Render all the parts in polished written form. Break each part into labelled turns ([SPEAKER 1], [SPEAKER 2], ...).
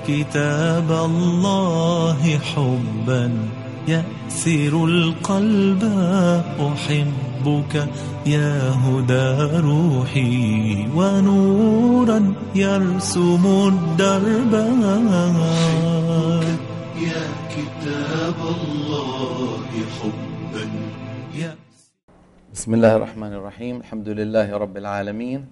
[SPEAKER 1] كتاب الله حبا يأسر القلب، أحبك يا هدى روحي ونورا يرسم الدرب.
[SPEAKER 2] يا كتاب الله حبا.
[SPEAKER 3] بسم الله الرحمن الرحيم. الحمد لله رب العالمين،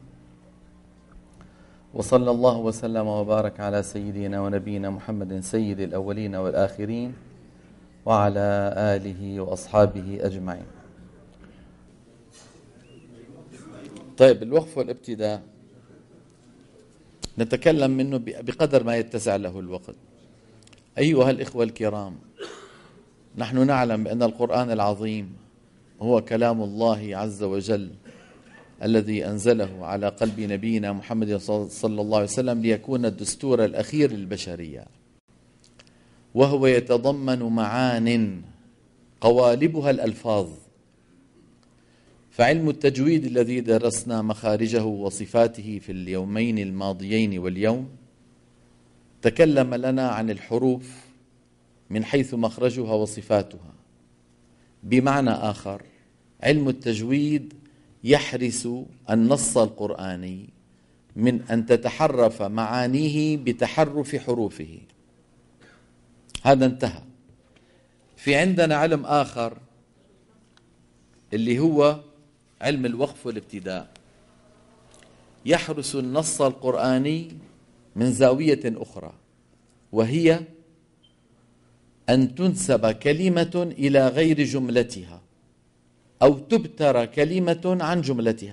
[SPEAKER 3] وصلى الله وسلم وبارك على سيدنا ونبينا محمد سيد الأولين والآخرين وعلى آله وأصحابه أجمعين. طيب، الوقف والابتداء نتكلم منه بقدر ما يتسع له الوقت. أيها الإخوة الكرام، نحن نعلم بأن القرآن العظيم هو كلام الله عز وجل الذي أنزله على قلب نبينا محمد صلى الله عليه وسلم ليكون الدستور الأخير للبشرية، وهو يتضمن معان قوالبها الألفاظ. فعلم التجويد الذي درسنا مخارجه وصفاته في اليومين الماضيين واليوم تكلم لنا عن الحروف من حيث مخرجها وصفاتها. بمعنى آخر، علم التجويد يحرس النص القرآني من أن تتحرف معانيه بتحرف حروفه. هذا انتهى. في عندنا علم آخر اللي هو علم الوقف والابتداء، يحرس النص القرآني من زاوية أخرى، وهي أن تنسب كلمة إلى غير جملتها أو تبتر كلمة عن جملتها.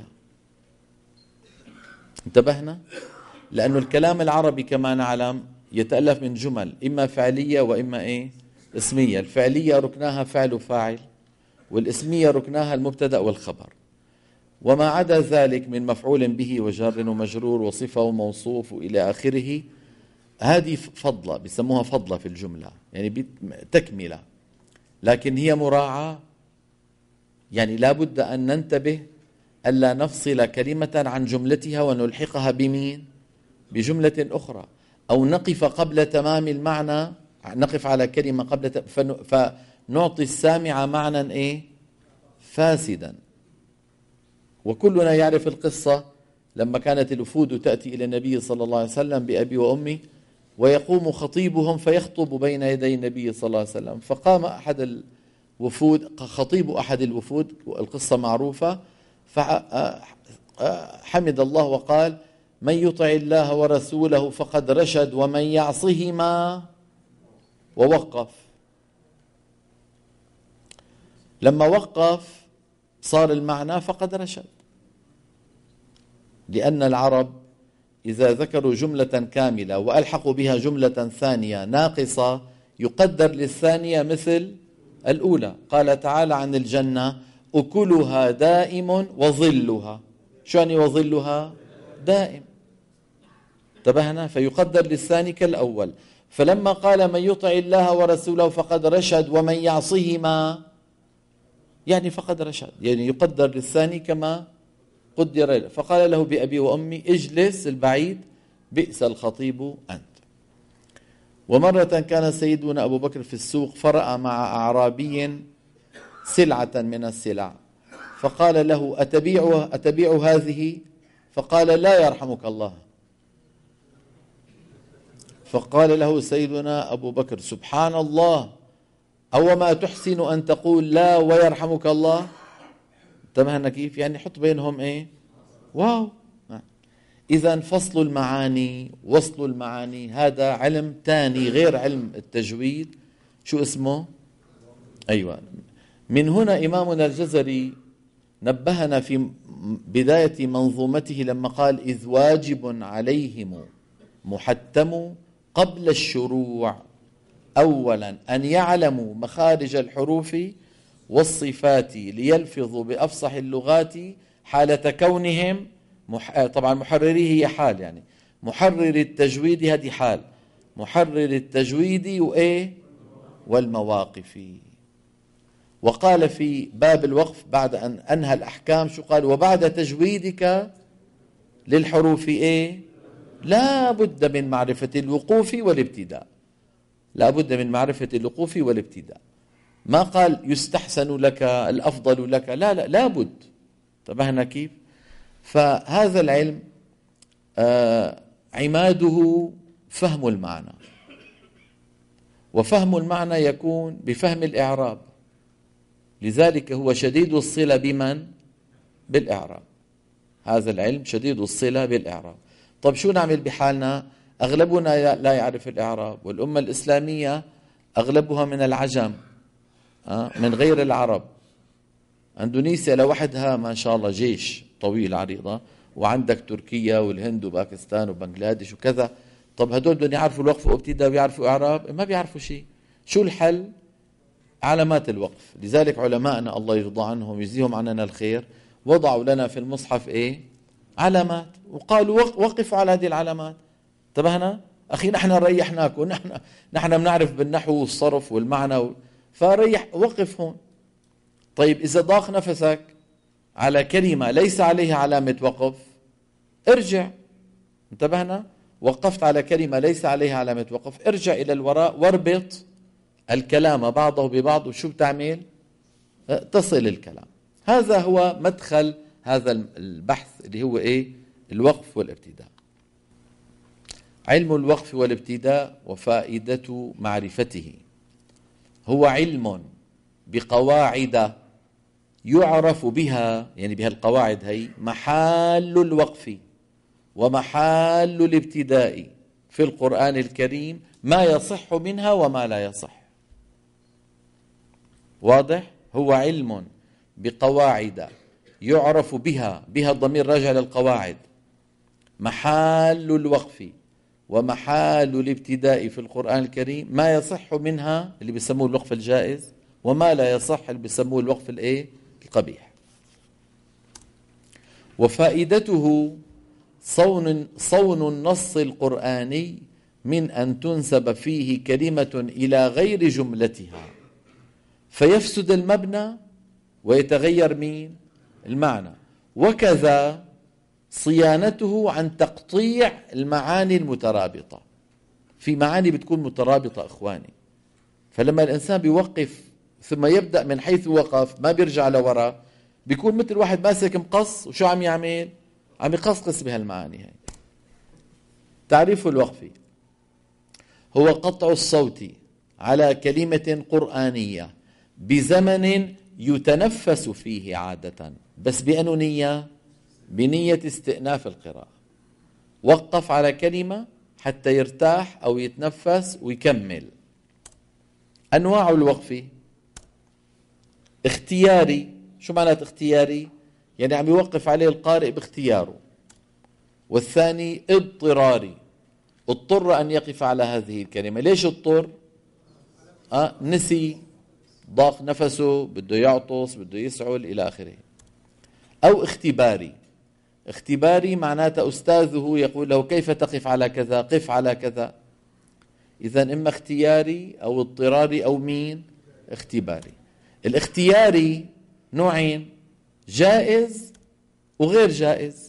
[SPEAKER 3] انتبهنا؟ لأن الكلام العربي كما نعلم يتألف من جمل، إما فعلية وإما اسمية. الفعلية ركناها فعل وفاعل، والاسمية ركناها المبتدأ والخبر، وما عدا ذلك من مفعول به وجار ومجرور وصفة وموصوف إلى آخره، هذه فضلة، بيسموها فضلة في الجملة، يعني تكملة، لكن هي مراعاة. يعني لا بد أن ننتبه ألا نفصل كلمة عن جملتها ونلحقها بمين؟ بجملة أخرى، أو نقف قبل تمام المعنى، نقف على كلمة قبل فنعطي السامع معنى فاسدا. وكلنا يعرف القصة لما كانت الوفود تأتي إلى النبي صلى الله عليه وسلم بأبي وأمي، ويقوم خطيبهم فيخطب بين يدي النبي صلى الله عليه وسلم، فقام أحد الوفود، خطيب أحد الوفود، القصة معروفة، فحمد الله وقال: من يطع الله ورسوله فقد رشد ومن يعصهما، ووقف. لما وقف صار المعنى فقد رشد، لأن العرب إذا ذكروا جملة كاملة وألحقوا بها جملة ثانية ناقصة يقدر للثانية مثل الأولى. قال تعالى عن الجنة: أكلها دائم وظلها. شو يعني وظلها؟ دائم. انتبهنا؟ فيقدر للثاني كالأول. فلما قال من يطع الله ورسوله فقد رشد ومن يعصهما، يعني فقد رشد، يعني يقدر للثاني كما قدر له. فقال له بأبي وأمي: اجلس البعيد، بئس الخطيب أنت. ومرة كان سيدنا أبو بكر في السوق، فرأى مع أعرابي سلعة من السلع، فقال له: أتبيع هذه؟ فقال: لا يرحمك الله. فقال له سيدنا أبو بكر: سبحان الله، أو ما تحسن أن تقول لا ويرحمك الله؟ انتبهنا كيف؟ يعني حط بينهم واو. إذن فصل المعاني، وصل المعاني، هذا علم تاني غير علم التجويد. شو اسمه؟ أيوة. من هنا إمامنا الجزري نبهنا في بداية منظومته لما قال: إذ واجب عليهم محتم قبل الشروع أولا أن يعلموا مخارج الحروف والصفات ليلفظوا بأفصح اللغات حالة كونهم طبعا محرريه هي حال، يعني محرر التجويد هذه حال، محرر التجويد والمواقف. وقال في باب الوقف بعد أن أنهى الأحكام شو قال؟ وبعد تجويدك للحروف لا بد من معرفة الوقوف والابتداء، لا بد من معرفة الوقوف والابتداء. ما قال يستحسن لك، الأفضل لك، لا لا، لا بد. انتبهنا كيف؟ فهذا العلم عماده فهم المعنى، وفهم المعنى يكون بفهم الإعراب، لذلك هو شديد الصلة بمن؟ بالإعراب. هذا العلم شديد الصلة بالإعراب. طب شو نعمل بحالنا؟ أغلبنا لا يعرف الإعراب، والأمة الإسلامية أغلبها من العجم، من غير العرب. اندونيسيا لوحدها ما شاء الله جيش طويل عريضة، وعندك تركيا والهند وباكستان وبنغلاديش وكذا. طب هدول بدهم يعرفوا الوقف وابتداء ويعرفوا إعراب؟ ما بيعرفوا شيء. شو الحل؟ علامات الوقف. لذلك علماءنا الله يرضى عنهم ويجزيهم عننا الخير وضعوا لنا في المصحف ايه؟ علامات، وقالوا وقفوا على هذه العلامات. انتبهنا؟ اخي نحن ريحناكم، نحن بنعرف بالنحو والصرف والمعنى فريح، وقف هون. طيب اذا ضاق نفسك على كلمة ليس عليها علامة وقف، ارجع. انتبهنا؟ وقفت على كلمة ليس عليها علامة وقف، ارجع الى الوراء واربط الكلام بعضه ببعض، وشو بتعمل؟ تصل الكلام. هذا هو مدخل هذا البحث اللي هو ايه؟ الوقف والابتداء. علم الوقف والابتداء وفائدة معرفته: هو علم بقواعد يعرف بها، يعني بها القواعد هي، محال الوقف ومحال الابتداء في القرآن الكريم، ما يصح منها وما لا يصح. واضح؟ هو علم بقواعد يعرف بها، بها الضمير راجع للقواعد، محال الوقف ومحال الابتداء في القرآن الكريم، ما يصح منها اللي بيسموه الوقف الجائز، وما لا يصح اللي بيسموه الوقف الايه؟ القبيح. وفائدته صون النص القرآني من أن تنسب فيه كلمة إلى غير جملتها فيفسد المبنى ويتغير مين؟ المعنى. وكذا صيانته عن تقطيع المعاني المترابطة. في معاني بتكون مترابطة إخواني، فلما الإنسان بيوقف ثم يبدأ من حيث وقف ما بيرجع لورا، بيكون مثل واحد ماسك مقص وشو عم يعمل؟ عم يقصقص بهالمعاني هاي. تعريف الوقف: هو قطع الصوت على كلمة قرآنية بزمن يتنفس فيه عادة، بس بأنه نية؟ بنية استئناف القراءة. وقف على كلمة حتى يرتاح أو يتنفس ويكمل. أنواع الوقف: اختياري. شو معنات اختياري؟ يعني عم يوقف عليه القارئ باختياره. والثاني اضطراري، اضطر أن يقف على هذه الكلمة. ليش اضطر؟ نسي، ضاق نفسه، بده يعطس، بده يسعل إلى آخره. أو اختباري. اختباري معناته أستاذه يقول له كيف تقف على كذا، قف على كذا. إذن إما اختياري أو اضطراري أو مين؟ اختباري. الاختياري نوعين: جائز وغير جائز.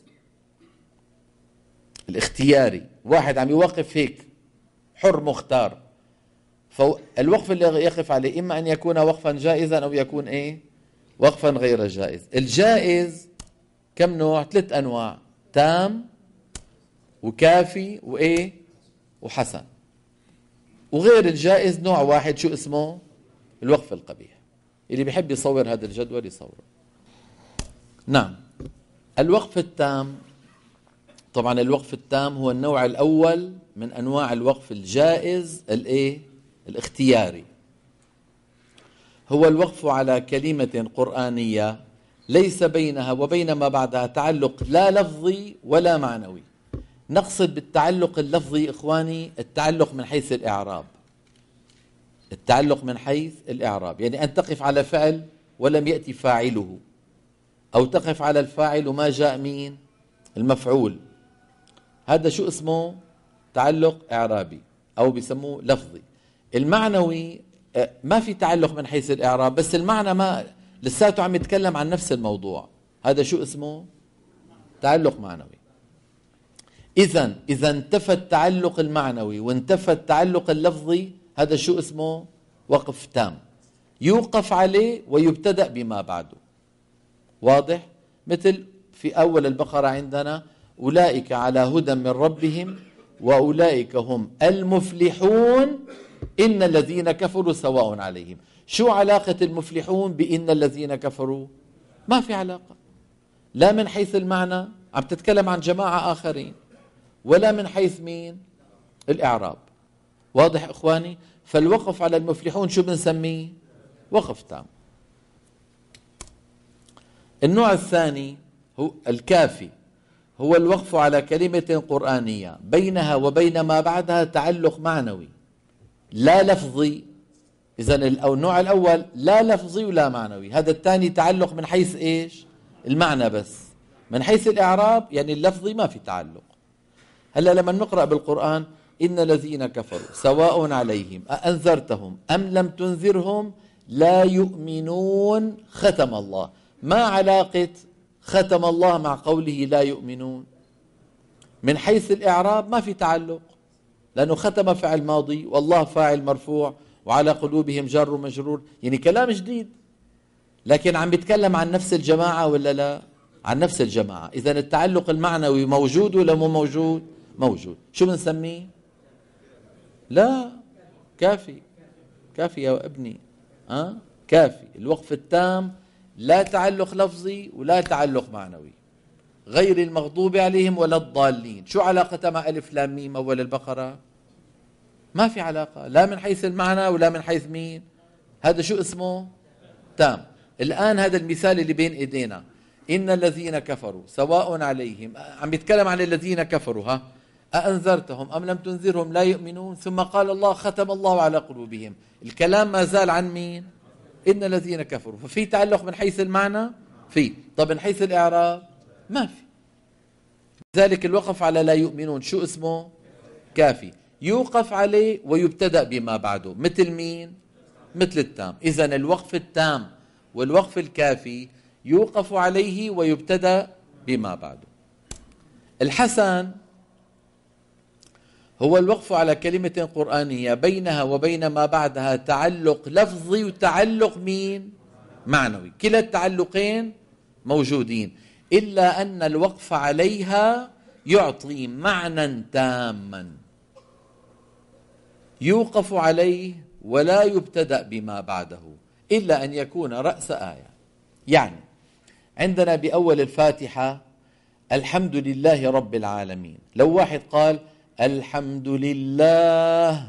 [SPEAKER 3] الاختياري واحد عم يوقف هيك حر مختار، فالوقف اللي يقف عليه إما أن يكون وقفا جائزا أو يكون إيه؟ وقفا غير جائز. الجائز كم نوع؟ 3 أنواع: تام وكافي وإيه؟ وحسن. وغير الجائز نوع واحد، شو اسمه؟ الوقف القبيح. اللي بيحب يصور هذا الجدول يصوره. نعم. الوقف التام، طبعا الوقف التام هو النوع الأول من أنواع الوقف الجائز الايه؟ الاختياري. هو الوقف على كلمة قرآنية ليس بينها وبين ما بعدها تعلق لا لفظي ولا معنوي. نقصد بالتعلق اللفظي إخواني التعلق من حيث الإعراب. التعلق من حيث الإعراب يعني أن تقف على فعل ولم يأتي فاعله، أو تقف على الفاعل وما جاء مين؟ المفعول. هذا شو اسمه؟ تعلق إعرابي أو بيسموه لفظي. المعنوي ما في تعلق من حيث الإعراب، بس المعنى ما لساته عم يتكلم عن نفس الموضوع. هذا شو اسمه؟ تعلق معنوي. إذا انتفى التعلق المعنوي وانتفى التعلق اللفظي، هذا شو اسمه؟ وقف تام، يوقف عليه ويبتدأ بما بعده. واضح؟ مثل في أول البقرة عندنا أولئك على هدى من ربهم وأولئك هم المفلحون إن الذين كفروا سواء عليهم. شو علاقة المفلحون بإن الذين كفروا؟ ما في علاقة، لا من حيث المعنى، عم تتكلم عن جماعة آخرين، ولا من حيث مين؟ الإعراب. واضح إخواني؟ فالوقف على المفلحون شو بنسميه؟ وقف تام. النوع الثاني هو الكافي، هو الوقف على كلمة قرآنية بينها وبين ما بعدها تعلق معنوي لا لفظي. إذن النوع الأول لا لفظي ولا معنوي، هذا الثاني تعلق من حيث إيش؟ المعنى بس. من حيث الإعراب يعني اللفظي ما في تعلق. هلأ لما نقرأ بالقرآن إن الذين كفروا سواء عليهم أأنذرتهم أم لم تنذرهم لا يؤمنون ختم الله، ما علاقة ختم الله مع قوله لا يؤمنون؟ من حيث الإعراب ما في تعلق، لأنه ختم فعل ماضي والله فاعل مرفوع وعلى قلوبهم جار ومجرور، يعني كلام جديد، لكن عم بيتكلم عن نفس الجماعة ولا لا؟ عن نفس الجماعة. إذا التعلق المعنوي موجود ولا مو موجود؟ موجود. شو بنسميه؟ لا، كافي. كافي يا ابني، كافي. الوقف التام لا تعلق لفظي ولا تعلق معنوي. غير المغضوب عليهم ولا الضالين، شو علاقتها مع ألف لام ميم أول البقرة؟ ما في علاقة، لا من حيث المعنى ولا من حيث مين. هذا شو اسمه؟ تام. الآن هذا المثال اللي بين إيدينا، إن الذين كفروا سواء عليهم، عم بيتكلم عن الذين كفروا، أأنذرتهم أم لم تنذرهم لا يؤمنون، ثم قال الله ختم الله على قلوبهم. الكلام ما زال عن مين؟ إن الذين كفروا. ففي تعلق من حيث المعنى؟ في. طب من حيث الإعراب؟ ما في. ذلك الوقف على لا يؤمنون شو اسمه؟ كافي، يوقف عليه ويبتدأ بما بعده. مثل مين؟ مثل التام. إذن الوقف التام والوقف الكافي يوقف عليه ويبتدأ بما بعده. الحسن هو الوقف على كلمة قرآنية بينها وبين ما بعدها تعلق لفظي وتعلق مين؟ معنوي. كلا التعلقين موجودين، إلا أن الوقف عليها يعطي معنى تاما يوقف عليه ولا يبتدأ بما بعده إلا أن يكون رأس آية. يعني عندنا بأول الفاتحة الحمد لله رب العالمين، لو واحد قال الحمد لله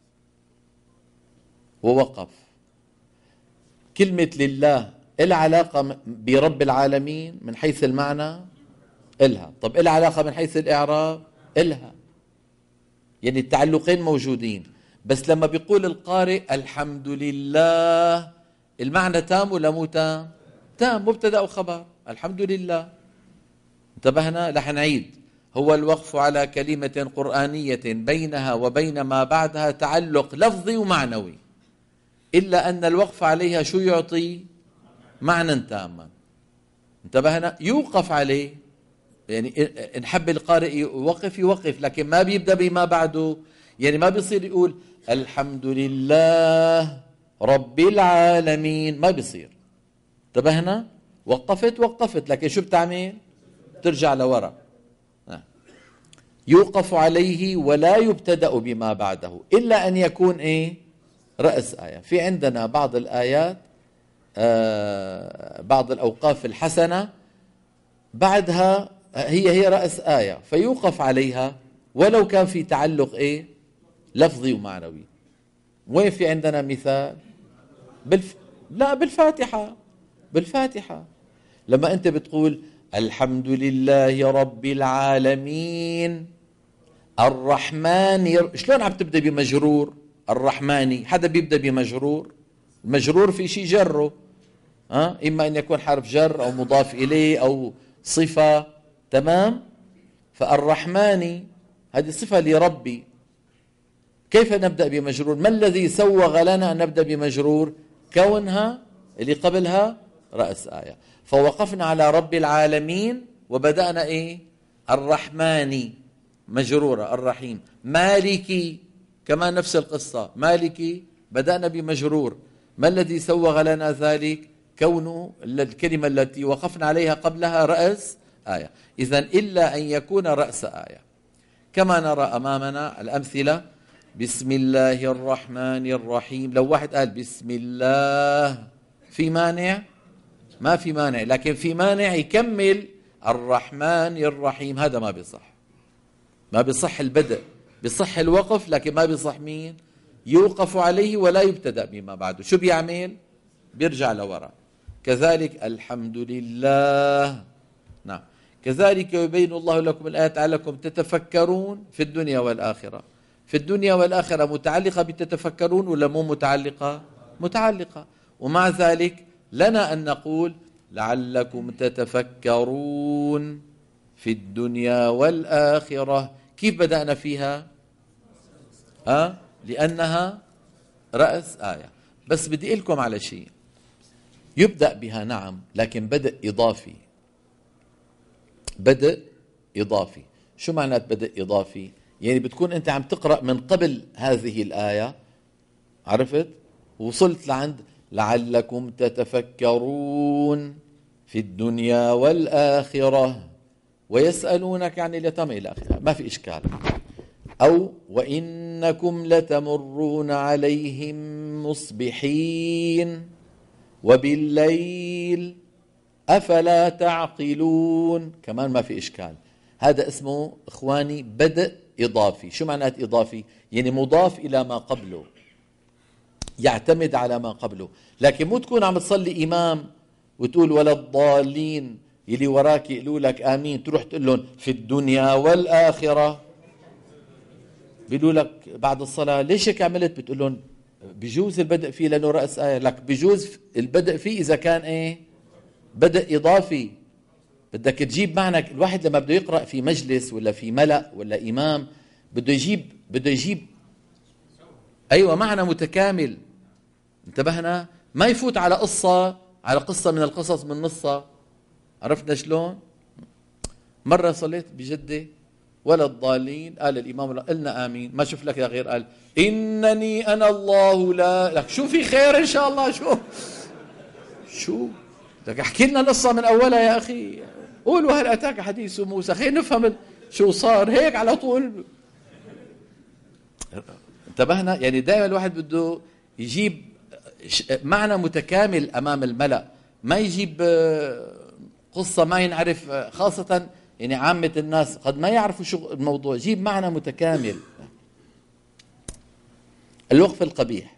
[SPEAKER 3] ووقف، كلمة لله إلها علاقة برب العالمين من حيث المعنى؟ إلها. طب إلها علاقة من حيث الإعراب؟ إلها. يعني التعلقين موجودين، بس لما بيقول القارئ الحمد لله المعنى تام ولا مو تام؟ تام، مبتدأ وخبر الحمد لله. انتبهنا؟ رح نعيد. هو الوقف على كلمة قرآنية بينها وبين ما بعدها تعلق لفظي ومعنوي، إلا أن الوقف عليها شو يعطي؟ معنى تاما. انتبهنا؟ يوقف عليه، يعني إن حب القارئ يوقف، لكن ما بيبدأ بما بعده. يعني ما بيصير يقول الحمد لله رب العالمين، ما بيصير. انتبهنا؟ وقفت، لكن شو بتعمل؟ ترجع لورا. يوقف عليه ولا يبتدأ بما بعده إلا أن يكون إيه؟ رأس آية. في عندنا بعض الآيات بعض الأوقاف الحسنة بعدها هي رأس آية، فيوقف عليها ولو كان في تعلق إيه؟ لفظي ومعنوي. وين في عندنا مثال؟ لا، بالفاتحة لما أنت بتقول الحمد لله رب العالمين الرحمن، شلون عم تبدأ بمجرور؟ الرحماني حدا بيبدأ بمجرور؟ المجرور في شيء جره، إما أن يكون حرف جر أو مضاف إليه أو صفة. تمام؟ فالرحماني هذه صفة لربي، كيف نبدأ بمجرور؟ ما الذي سوغ لنا أن نبدأ بمجرور؟ كونها اللي قبلها رأس آية. فوقفنا على رب العالمين وبدأنا إيه؟ الرحماني. مجرورة الرحيم. مالكي كمان نفس القصة، مالكي بدأنا بمجرور. ما الذي سوغ لنا ذلك؟ كون الكلمة التي وقفنا عليها قبلها رأس آية. إذن إلا أن يكون رأس آية. كما نرى أمامنا الأمثلة: بسم الله الرحمن الرحيم. لو واحد قال بسم الله في مانع؟ ما في مانع، لكن في مانع يكمل الرحمن الرحيم، هذا ما بيصح. ما بيصح البدء، بيصح الوقف، لكن ما بيصح مين؟ يوقف عليه ولا يبتدأ بما بعده. شو بيعمل؟ بيرجع لوراء. كذلك الحمد لله. نعم. كذلك يبين الله لكم الآيات لعلكم تتفكرون في الدنيا والآخرة. في الدنيا والآخرة متعلقة بتتفكرون ولا مو متعلقة؟ متعلقة. ومع ذلك لنا أن نقول لعلكم تتفكرون في الدنيا والآخرة. كيف بدأنا فيها؟ لأنها رأس آية. بس بدي أقول لكم على شيء، يبدأ بها نعم، لكن بدء إضافي. بدء إضافي. شو معنى بدء إضافي؟ يعني بتكون أنت عم تقرأ من قبل هذه الآية، عرفت؟ وصلت لعند لعلكم تتفكرون في الدنيا والآخرة ويسألونك عن اليتامى إلى آخره، ما في إشكال. أو وإنكم لتمرون عليهم مصبحين وبالليل أفلا تعقلون، كمان ما في إشكال. هذا اسمه إخواني بدء إضافي. شو معنات إضافي؟ يعني مضاف إلى ما قبله، يعتمد على ما قبله. لكن مو تكون عم تصلي إمام وتقول ولا الضالين، يلي وراك يقولوا لك آمين، تروح تقول لهم في الدنيا والآخرة. بيقولوا لك بعد الصلاة ليش هيك عملت؟ بتقول لهم بجوز البدء فيه لأنه رأس آية. لك بجوز البدء فيه إذا كان إيه؟ بدء إضافي. بدك تجيب معنى. الواحد لما بده يقرأ في مجلس ولا في ملأ ولا إمام بده يجيب أيوة معنى متكامل. انتبهنا؟ ما يفوت على قصة من القصص من نصها. عرفنا شلون؟ مرة صليت بجدة ولا الضالين، قال الإمام قلنا آمين، ما شوف لك غير قال إنني أنا الله لا لك. شو في خير إن شاء الله؟ شو بدك احكي لنا القصة من أولها يا أخي؟ قولوا هل أتاك حديث موسى، خلينا نفهم شو صار هيك على طول. انتبهنا؟ يعني دائما الواحد بده يجيب معنى متكامل أمام الملأ، ما يجيب قصة ما ينعرف، خاصة يعني عامة الناس قد ما يعرفوا شو الموضوع. جيب معنى متكامل. الوقف القبيح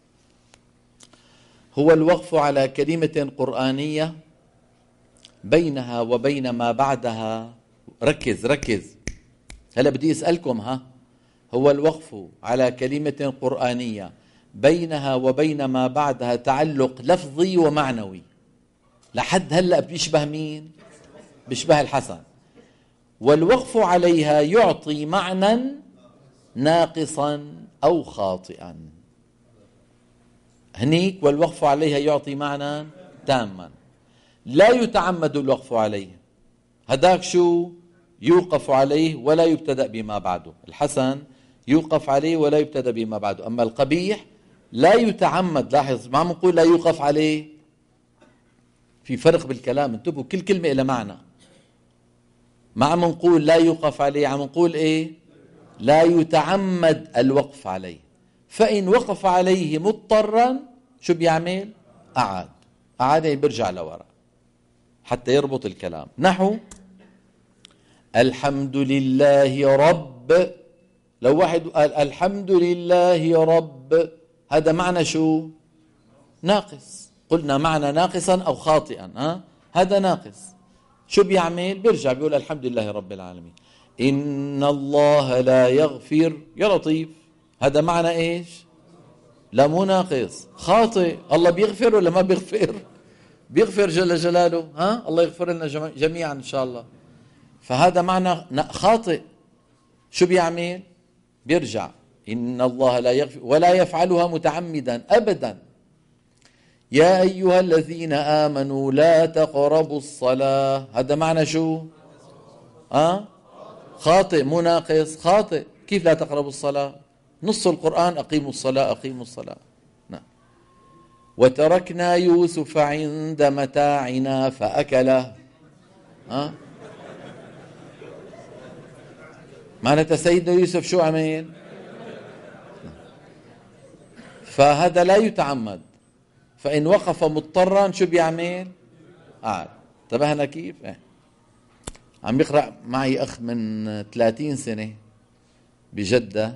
[SPEAKER 3] هو الوقف على كلمة قرآنية بينها وبين ما بعدها. ركز هلا بدي أسألكم، هو الوقف على كلمة قرآنية بينها وبين ما بعدها تعلق لفظي ومعنوي. لحد هلأ بيشبه مين؟ بيشبه الحسن. والوقف عليها يعطي معنى ناقصا أو خاطئا. هنيك والوقف عليها يعطي معنى تاما. لا يتعمد الوقف عليه. هداك شو؟ يوقف عليه ولا يبتدأ بما بعده. الحسن يوقف عليه ولا يبتدأ بما بعده. أما القبيح لا يتعمد. لاحظ ما عم نقول لا يوقف عليه، في فرق بالكلام. انتبهوا، كل كلمة إلى معنى. ما عم نقول لا يوقف عليه، عم نقول إيه؟ لا يتعمد الوقف عليه. فإن وقف عليه مضطرا شو بيعمل؟ أعاد يعني بيرجع لورا حتى يربط الكلام. نحو الحمد لله رب. لو واحد قال الحمد لله رب، هذا معنى شو؟ ناقص. قلنا معنى ناقصا أو خاطئا. هذا ناقص. شو بيعمل؟ بيرجع بيقول الحمد لله رب العالمين. إن الله لا يغفر، يا لطيف، هذا معنى إيش؟ لا مو ناقص، خاطئ. الله بيغفر ولا ما بيغفر؟ بيغفر جل جلاله. الله يغفر لنا جميعا إن شاء الله. فهذا معنى خاطئ. شو بيعمل؟ بيرجع إن الله لا يغفر ولا يفعلها متعمدا أبدا. يا أيها الذين آمنوا لا تقربوا الصلاة، هذا معنى شو؟ خاطئ مو ناقص، خاطئ. كيف لا تقربوا الصلاة؟ نص القرآن أقيموا الصلاة أقيموا الصلاة. نعم. وتركنا يوسف عند متاعنا فأكله. معناتها سيدنا يوسف شو عمل؟ فهذا لا يتعمد. فإن وقف مضطرا شو بيعمل؟ انتبهنا كيف؟ عم يقرأ معي أخ من 30 سنة بجدة،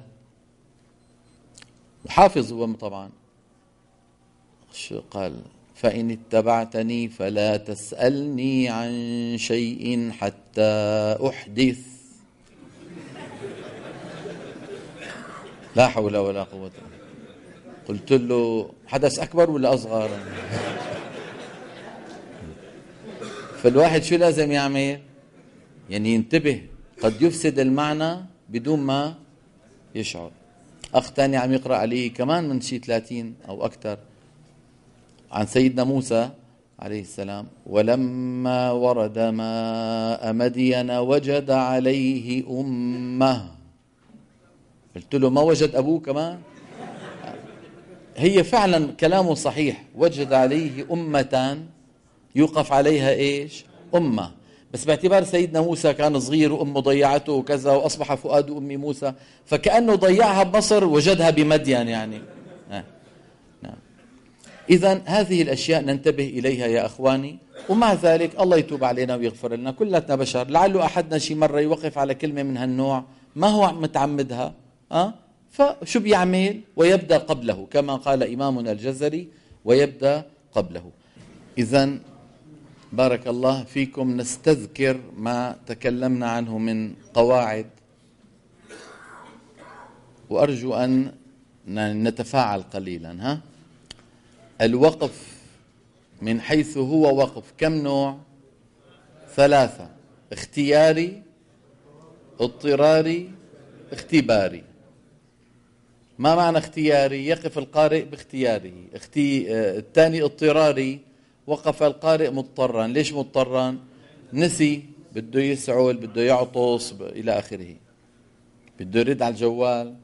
[SPEAKER 3] وحافظ هو طبعا. شو قال؟ فإن اتبعتني فلا تسألني عن شيء حتى أحدث. لا حول ولا قوة. قلت له حدث أكبر ولا أصغر؟ فالواحد شو لازم يعمل؟ يعني ينتبه، قد يفسد المعنى بدون ما يشعر. أخ تاني عم يقرأ عليه كمان من شي 30 أو أكثر عن سيدنا موسى عليه السلام. ولما ورد ماء مدين وجد عليه أمه. قلت له ما وجد أبوه كمان؟ هي فعلا كلامه صحيح، وجد عليه أمة يوقف عليها إيش؟ أمة. بس باعتبار سيدنا موسى كان صغير وأمه ضيعته وكذا، وأصبح فؤاد أم موسى، فكأنه ضيعها بمصر وجدها بمدين يعني. نعم. إذن هذه الأشياء ننتبه إليها يا أخواني، ومع ذلك الله يتوب علينا ويغفر لنا، كلنا بشر. لعله أحدنا شي مرة يوقف على كلمة من هالنوع ما هو متعمدها، فشو بيعمل؟ ويبدأ قبله، كما قال إمامنا الجزري: ويبدأ قبله. إذن بارك الله فيكم، نستذكر ما تكلمنا عنه من قواعد، وأرجو أن نتفاعل قليلا. الوقف من حيث هو وقف كم نوع؟ 3: اختياري، اضطراري، اختباري. ما معنى اختياري؟ يقف القارئ باختياره. الثاني اضطراري، وقف القارئ مضطرا. ليش مضطرا؟ نسي، بده يسعل، بده يعطس إلى آخره، بده يرد على الجوال.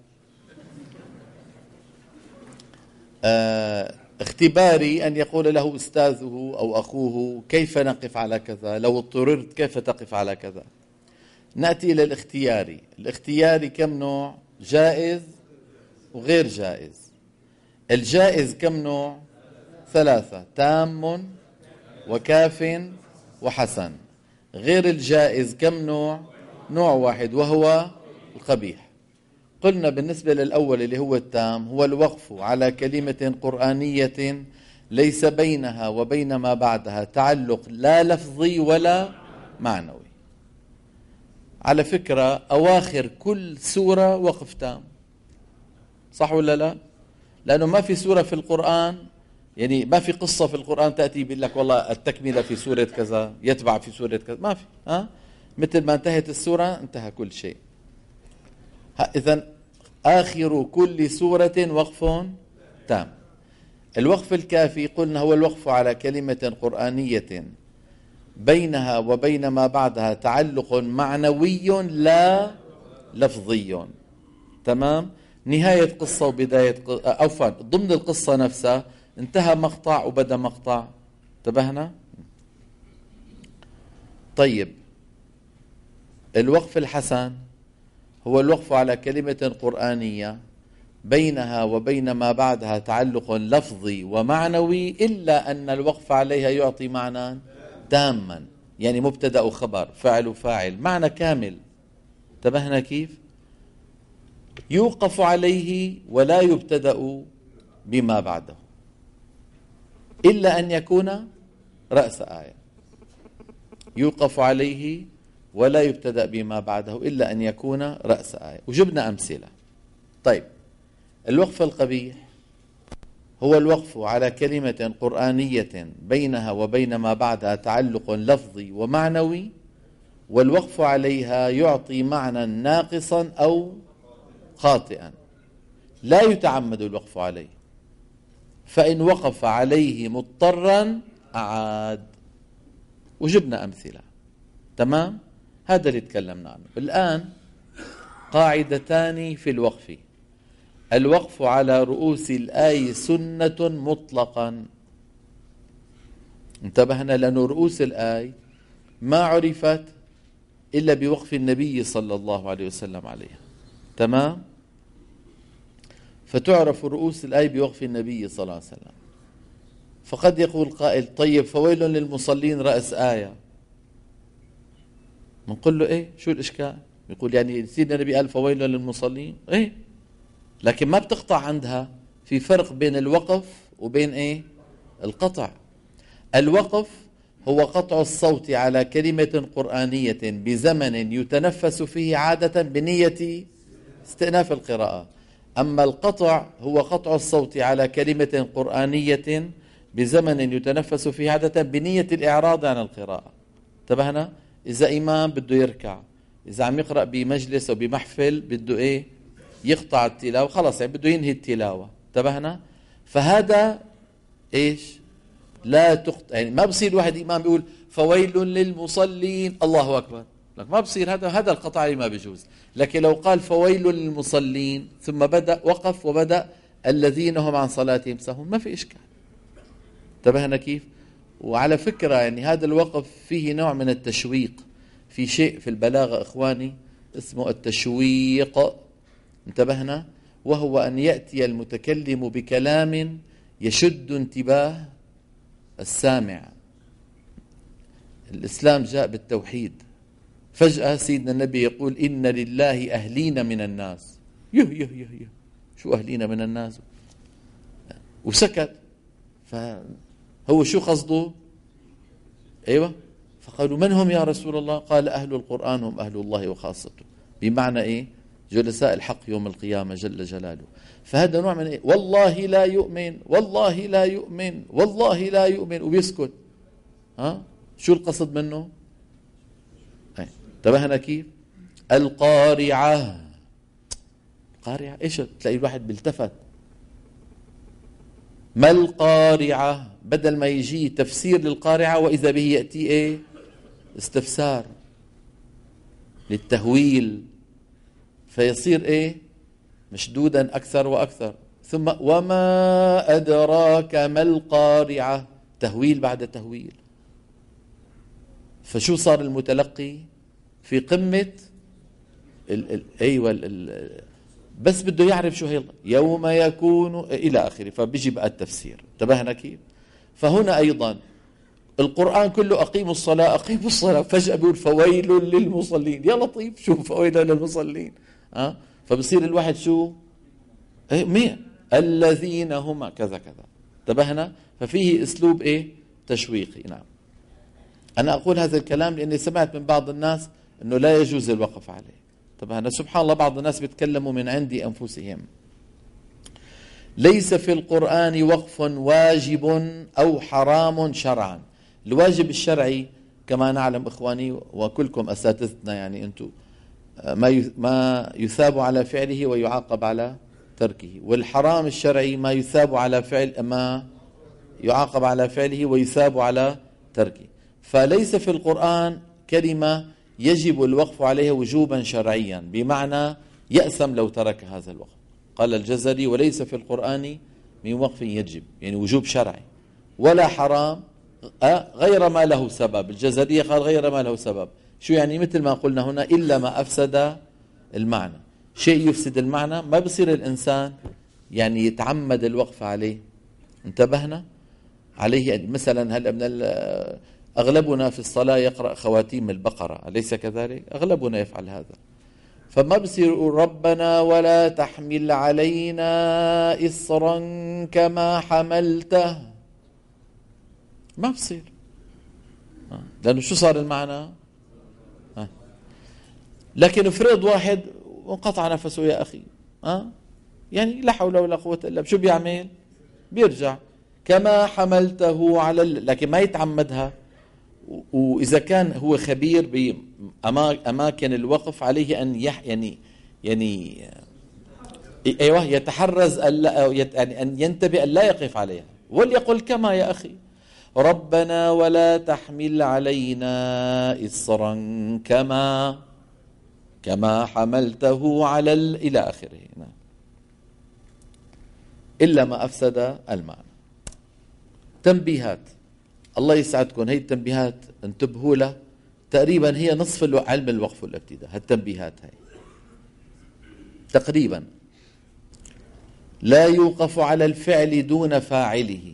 [SPEAKER 3] اختباري أن يقول له أستاذه أو أخوه: كيف نقف على كذا؟ لو اضطررت كيف تقف على كذا؟ نأتي إلى الاختياري. الاختياري كم نوع؟ جائز وغير جائز. الجائز كم نوع؟ 3: تام وكاف وحسن. غير الجائز كم نوع؟ نوع واحد وهو القبيح. قلنا بالنسبة للأول اللي هو التام هو الوقف على كلمة قرآنية ليس بينها وبين ما بعدها تعلق لا لفظي ولا معنوي. على فكرة أواخر كل سورة وقف تام، صح ولا لا؟ لأنه ما في سورة في القرآن، يعني ما في قصة في القرآن تأتي بيقول لك والله التكملة في سورة كذا يتبع في سورة كذا، ما في. مثل ما انتهت السورة انتهى كل شيء. إذن آخر كل سورة وقف تام. الوقف الكافي قلنا هو الوقف على كلمة قرآنية بينها وبين ما بعدها تعلق معنوي لا لفظي. تمام؟ نهاية قصة وبداية عفوا ضمن القصة نفسها انتهى مقطع وبدأ مقطع. انتبهنا؟ طيب، الوقف الحسن هو الوقف على كلمة قرآنية بينها وبين ما بعدها تعلق لفظي ومعنوي، إلا أن الوقف عليها يعطي معنى تاما، يعني مبتدأ وخبر، فاعل وفاعل، معنى كامل. انتبهنا كيف؟ يوقف عليه ولا يبتدأ بما بعده إلا أن يكون رأس آية. يوقف عليه ولا يبتدأ بما بعده إلا أن يكون رأس آية، وجبنا أمثلة. طيب، الوقف القبيح هو الوقف على كلمة قرآنية بينها وبين ما بعدها تعلق لفظي ومعنوي، والوقف عليها يعطي معنى ناقصا أو خاطئا، لا يتعمد الوقف عليه، فإن وقف عليه مضطرا أعاد، وجبنا أمثلة. تمام؟ هذا اللي تكلمنا عنه. الآن قاعدتان في الوقف. الوقف على رؤوس الآية سنة مطلقا. انتبهنا، لأن رؤوس الآية ما عرفت إلا بوقف النبي صلى الله عليه وسلم عليها. تمام؟ فتعرف رؤوس الآية بوقف النبي صلى الله عليه وسلم. فقد يقول قائل: طيب فويل للمصلين رأس آية. بنقول له إيه؟ شو الإشكال؟ يقول يعني سيدنا النبي قال فويل للمصلين؟ إيه؟ لكن ما بتقطع عندها. في فرق بين الوقف وبين إيه؟ القطع. الوقف هو قطع الصوت على كلمة قرآنية بزمن يتنفس فيه عادة بنية استئناف القراءة. أما القطع هو قطع الصوت على كلمة قرآنية بزمن يتنفس فيه عادة بنية الإعراض عن القراءة. انتبهنا؟ إذا إمام بده يركع، إذا عم يقرأ بمجلس أو بمحفل بده إيه؟ يقطع التلاوة، خلاص يعني بده ينهي التلاوة. انتبهنا؟ فهذا إيش؟ لا تقطع، يعني ما بصير واحد إمام بيقول فويل للمصلين الله أكبر، لك ما بصير، هذا القطع اللي ما بيجوز. لكن لو قال فويل للمصلين ثم بدأ وقف وبدأ الذين هم عن صلاتهم ساهون ما في إشكال. انتبهنا كيف؟ وعلى فكرة يعني هذا الوقف فيه نوع من التشويق. في شيء في البلاغة إخواني اسمه التشويق. انتبهنا؟ وهو أن يأتي المتكلم بكلام يشد انتباه السامع. الإسلام جاء بالتوحيد، فجأة سيدنا النبي يقول إن لله أهلين من الناس. يه شو أهلين من الناس؟ وسكت. فهو شو قصده؟ أيوة. فقالوا من هم يا رسول الله؟ قال أهل القرآن هم أهل الله وخاصته. بمعنى إيه؟ جلساء الحق يوم القيامة جل جلاله. فهذا نوع من إيه؟ والله لا يؤمن، والله لا يؤمن، والله لا يؤمن، وبيسكت. شو القصد منه؟ انتبهنا كيف؟ القارعة. القارعة ايش؟ تلاقي الواحد بيلتفت. ما القارعة؟ بدل ما يجي تفسير للقارعة وإذا به يأتي ايه؟ استفسار للتهويل، فيصير ايه؟ مشدودا أكثر وأكثر. ثم وما أدراك ما القارعة، تهويل بعد تهويل. فشو صار المتلقي؟ في قمة أيوة بس بده يعرف شو هي يوم يكون إلى آخره، فبيجي بقى التفسير. انتبهنا كيف؟ فهنا أيضا القرآن كله أقيموا الصلاة أقيموا الصلاة، فجأة بيقول فويل للمصلين. يا لطيف، شو فويل للمصلين؟ فبصير الواحد شو؟ الذين هم كذا كذا. انتبهنا؟ ففيه أسلوب إيه؟ تشويقي. نعم. أنا أقول هذا الكلام لأني سمعت من بعض الناس أنه لا يجوز الوقف عليه. طبعا أنا سبحان الله بعض الناس بيتكلموا من عندي أنفسهم. ليس في القرآن وقف واجب أو حرام شرعا. الواجب الشرعي كما نعلم إخواني وكلكم أساتذتنا، يعني أنتم ما يثاب على فعله ويعاقب على تركه. والحرام الشرعي ما يثاب على فعل، ما يعاقب على فعله ويثاب على تركه. فليس في القرآن كلمة يجب الوقف عليها وجوبا شرعيا، بمعنى يأثم لو ترك هذا الوقف. قال الجزري وليس في القرآن من وقف يجب، يعني وجوب شرعي، ولا حرام غير ما له سبب. الجزري قال غير ما له سبب. شو يعني؟ مثل ما قلنا هنا إلا ما أفسد المعنى. شيء يفسد المعنى ما بصير الإنسان يعني يتعمد الوقف عليه. انتبهنا عليه. يعني مثلا هل من أغلبنا في الصلاة يقرأ خواتيم البقرة، أليس كذلك؟ أغلبنا يفعل هذا. فما بصير يقول ربنا ولا تحمل علينا إصرا كما حملته، ما بصير. لأنه شو صار المعنى؟ لكن افرض واحد وانقطع نفسه يا أخي، يعني لا حول ولا قوة إلا بالله، شو بيعمل؟ بيرجع كما حملته على لكن ما يتعمدها. وإذا كان هو خبير بأماكن الوقف عليه أن يعني أيوه يتحرز أن ينتبه أن لا يقف عليها، وليقل كما يا أخي ربنا ولا تحمل علينا إصرا كما حملته على إلى آخره. إلا ما أفسد المعنى. تنبيهات، الله يسعدكم، هي التنبيهات انتبهوا لها، تقريبا هي نصف علم الوقف والابتداء. هالتنبيهات هاي تقريبا. لا يوقف على الفعل دون فاعله.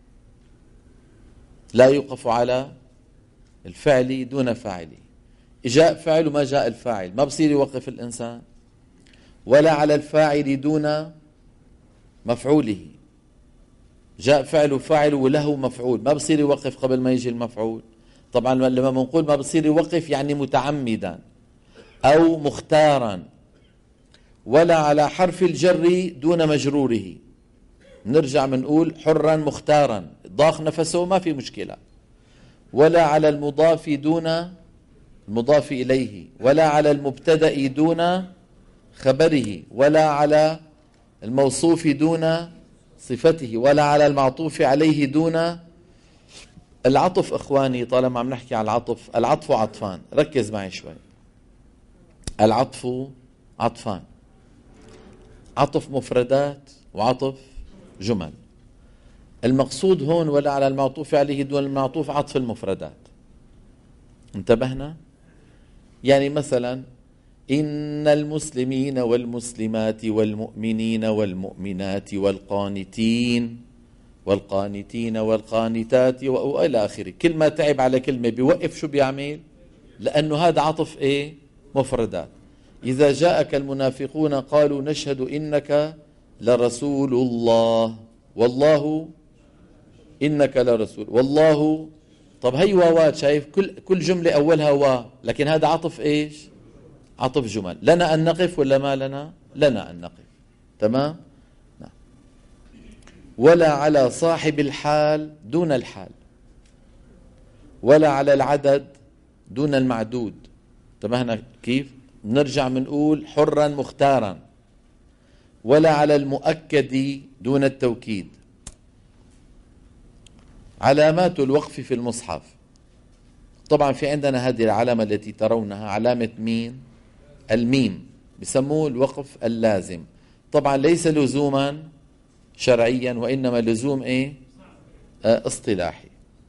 [SPEAKER 3] لا يوقف على الفعل دون فاعله. جاء فعل وما جاء الفاعل ما بصير يوقف الإنسان، ولا على الفاعل دون مفعوله. جاء فعل وفاعل وله مفعول ما بصير يوقف قبل ما يجي المفعول. طبعا لما بنقول ما بصير يوقف يعني متعمدا أو مختارا. ولا على حرف الجر دون مجروره. نرجع بنقول حرا مختارا، ضاق نفسه ما في مشكلة. ولا على المضاف دون المضاف إليه، ولا على المبتدأ دون خبره، ولا على الموصوف دون صفته، ولا على المعطوف عليه دون العطف. إخواني طالما عم نحكي على العطف عطفان، ركز معي شوي. العطف عطفان، عطف مفردات وعطف جمل. المقصود هون ولا على المعطوف عليه دون المعطوف عطف المفردات. انتبهنا؟ يعني مثلا إن المسلمين والمسلمات والمؤمنين والمؤمنات والقانتين والقانتات وإلى آخره. كل ما تعب على كلمة بيوقف شو بيعمل؟ لأنه هذا عطف إيه؟ مفردات. إذا جاءك المنافقون قالوا نشهد إنك لرسول الله والله إنك لرسول والله. طب هي واوات، شايف كل جملة أولها وا، لكن هذا عطف إيش؟ عطف جمل. لنا أن نقف ولا ما لنا؟ لنا أن نقف. تمام؟ نعم. ولا على صاحب الحال دون الحال، ولا على العدد دون المعدود. انتبهنا كيف؟ نرجع منقول حرا مختارا. ولا على المؤكد دون التوكيد. علامات الوقف في المصحف، طبعا في عندنا هذه العلامة التي ترونها، علامة مين؟ الميم، بسموه الوقف اللازم. طبعا ليس لزوما شرعيا، وإنما لزوم إيه؟ اصطلاحي.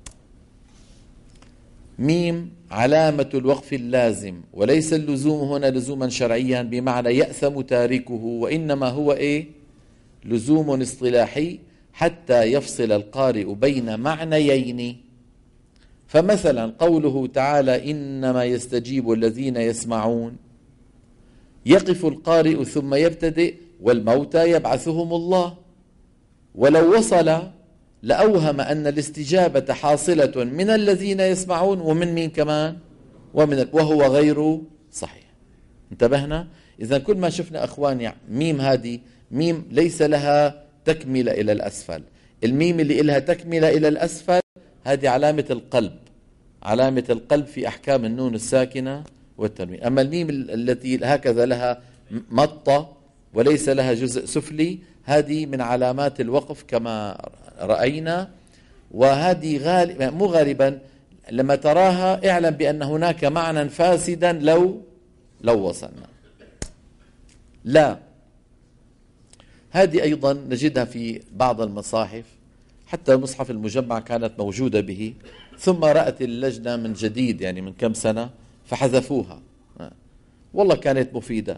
[SPEAKER 3] ميم علامة الوقف اللازم، وليس اللزوم هنا لزوما شرعيا بمعنى يأثم تاركه، وإنما هو إيه؟ لزوم اصطلاحي حتى يفصل القارئ بين معنيين. فمثلا قوله تعالى إنما يستجيب الذين يسمعون، يقف القارئ ثم يبتدئ والموتى يبعثهم الله. ولو وصل لأوهم أن الاستجابة حاصلة من الذين يسمعون ومن مين كمان؟ وهو غير صحيح. انتبهنا؟ إذا كل ما شفنا أخواني ميم، هذه ميم ليس لها تكملة إلى الأسفل. الميم اللي لها تكملة إلى الأسفل هذه علامة القلب، علامة القلب في أحكام النون الساكنة والتنوين. أما الميم التي هكذا لها مطة وليس لها جزء سفلي، هذه من علامات الوقف كما رأينا. وهذه مو غالبا، لما تراها اعلم بأن هناك معنى فاسدا لو وصلنا. لا، هذه أيضا نجدها في بعض المصاحف، حتى المصحف المجمع كانت موجودة به، ثم رأت اللجنة من جديد يعني من كم سنة فحذفوها. والله كانت مفيدة.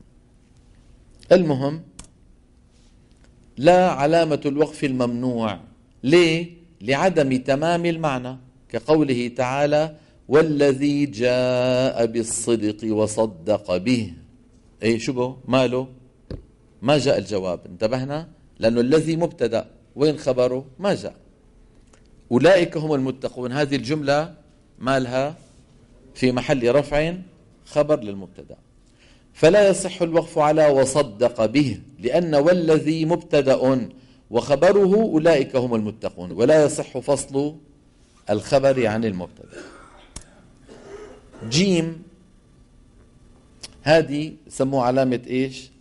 [SPEAKER 3] المهم، لا علامة الوقف الممنوع. ليه؟ لعدم تمام المعنى، كقوله تعالى والذي جاء بالصدق وصدق به. ايه شو به؟ ماله؟ ما جاء الجواب. انتبهنا؟ لأنه الذي مبتدأ، وين خبره؟ ما جاء. أولئك هم المتقون، هذه الجملة مالها في محل رفع خبر للمبتدأ. فلا يصح الوقف على وصدق به، لأن والذي مبتدأ وخبره أولئك هم المتقون، ولا يصح فصل الخبر عن المبتدأ. جيم، هذه سموه علامة إيش؟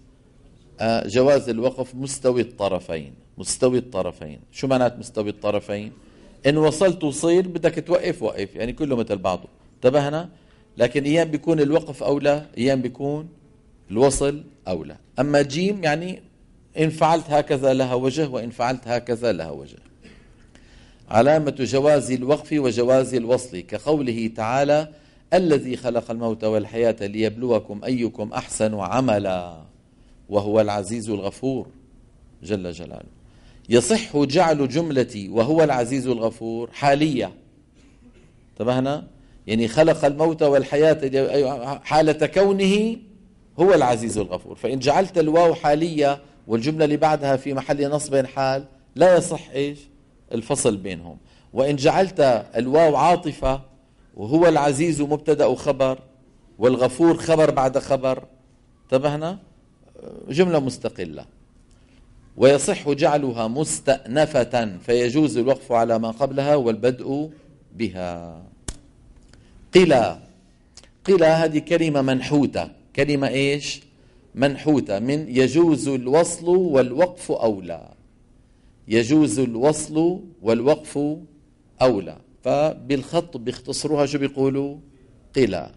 [SPEAKER 3] جواز الوقف مستوي الطرفين. مستوي الطرفين، شو معنات مستوي الطرفين؟ إن وصلت وصير بدك توقف وقف، يعني كله مثل بعضه. انتبهنا؟ لكن أيام بيكون الوقف أولى، أيام بيكون الوصل أولى. أما جيم يعني إن فعلت هكذا لها وجه، وإن فعلت هكذا لها وجه. علامة جواز الوقف وجواز الوصل كقوله تعالى: الذي خلق الموت والحياة ليبلوكم أيكم أحسن عملا وهو العزيز الغفور جل جلاله. يصح جعل جملة وهو العزيز الغفور حالية. انتبهنا؟ يعني خلق الموت والحياة حالة كونه هو العزيز الغفور، فإن جعلت الواو حالية والجملة اللي بعدها في محل نصب حال لا يصح إيش الفصل بينهم. وإن جعلت الواو عاطفة وهو العزيز مبتدأ وخبر والغفور خبر بعد خبر، انتبهنا؟ جملة مستقلة. ويصح جعلها مستأنفة فيجوز الوقف على ما قبلها والبدء بها. قلا، قلا هذه كلمة منحوتة، كلمة إيش منحوتة من يجوز الوصل والوقف أولى. يجوز الوصل والوقف أولى، فبالخط بيختصروها شو بيقولوا؟ قلا.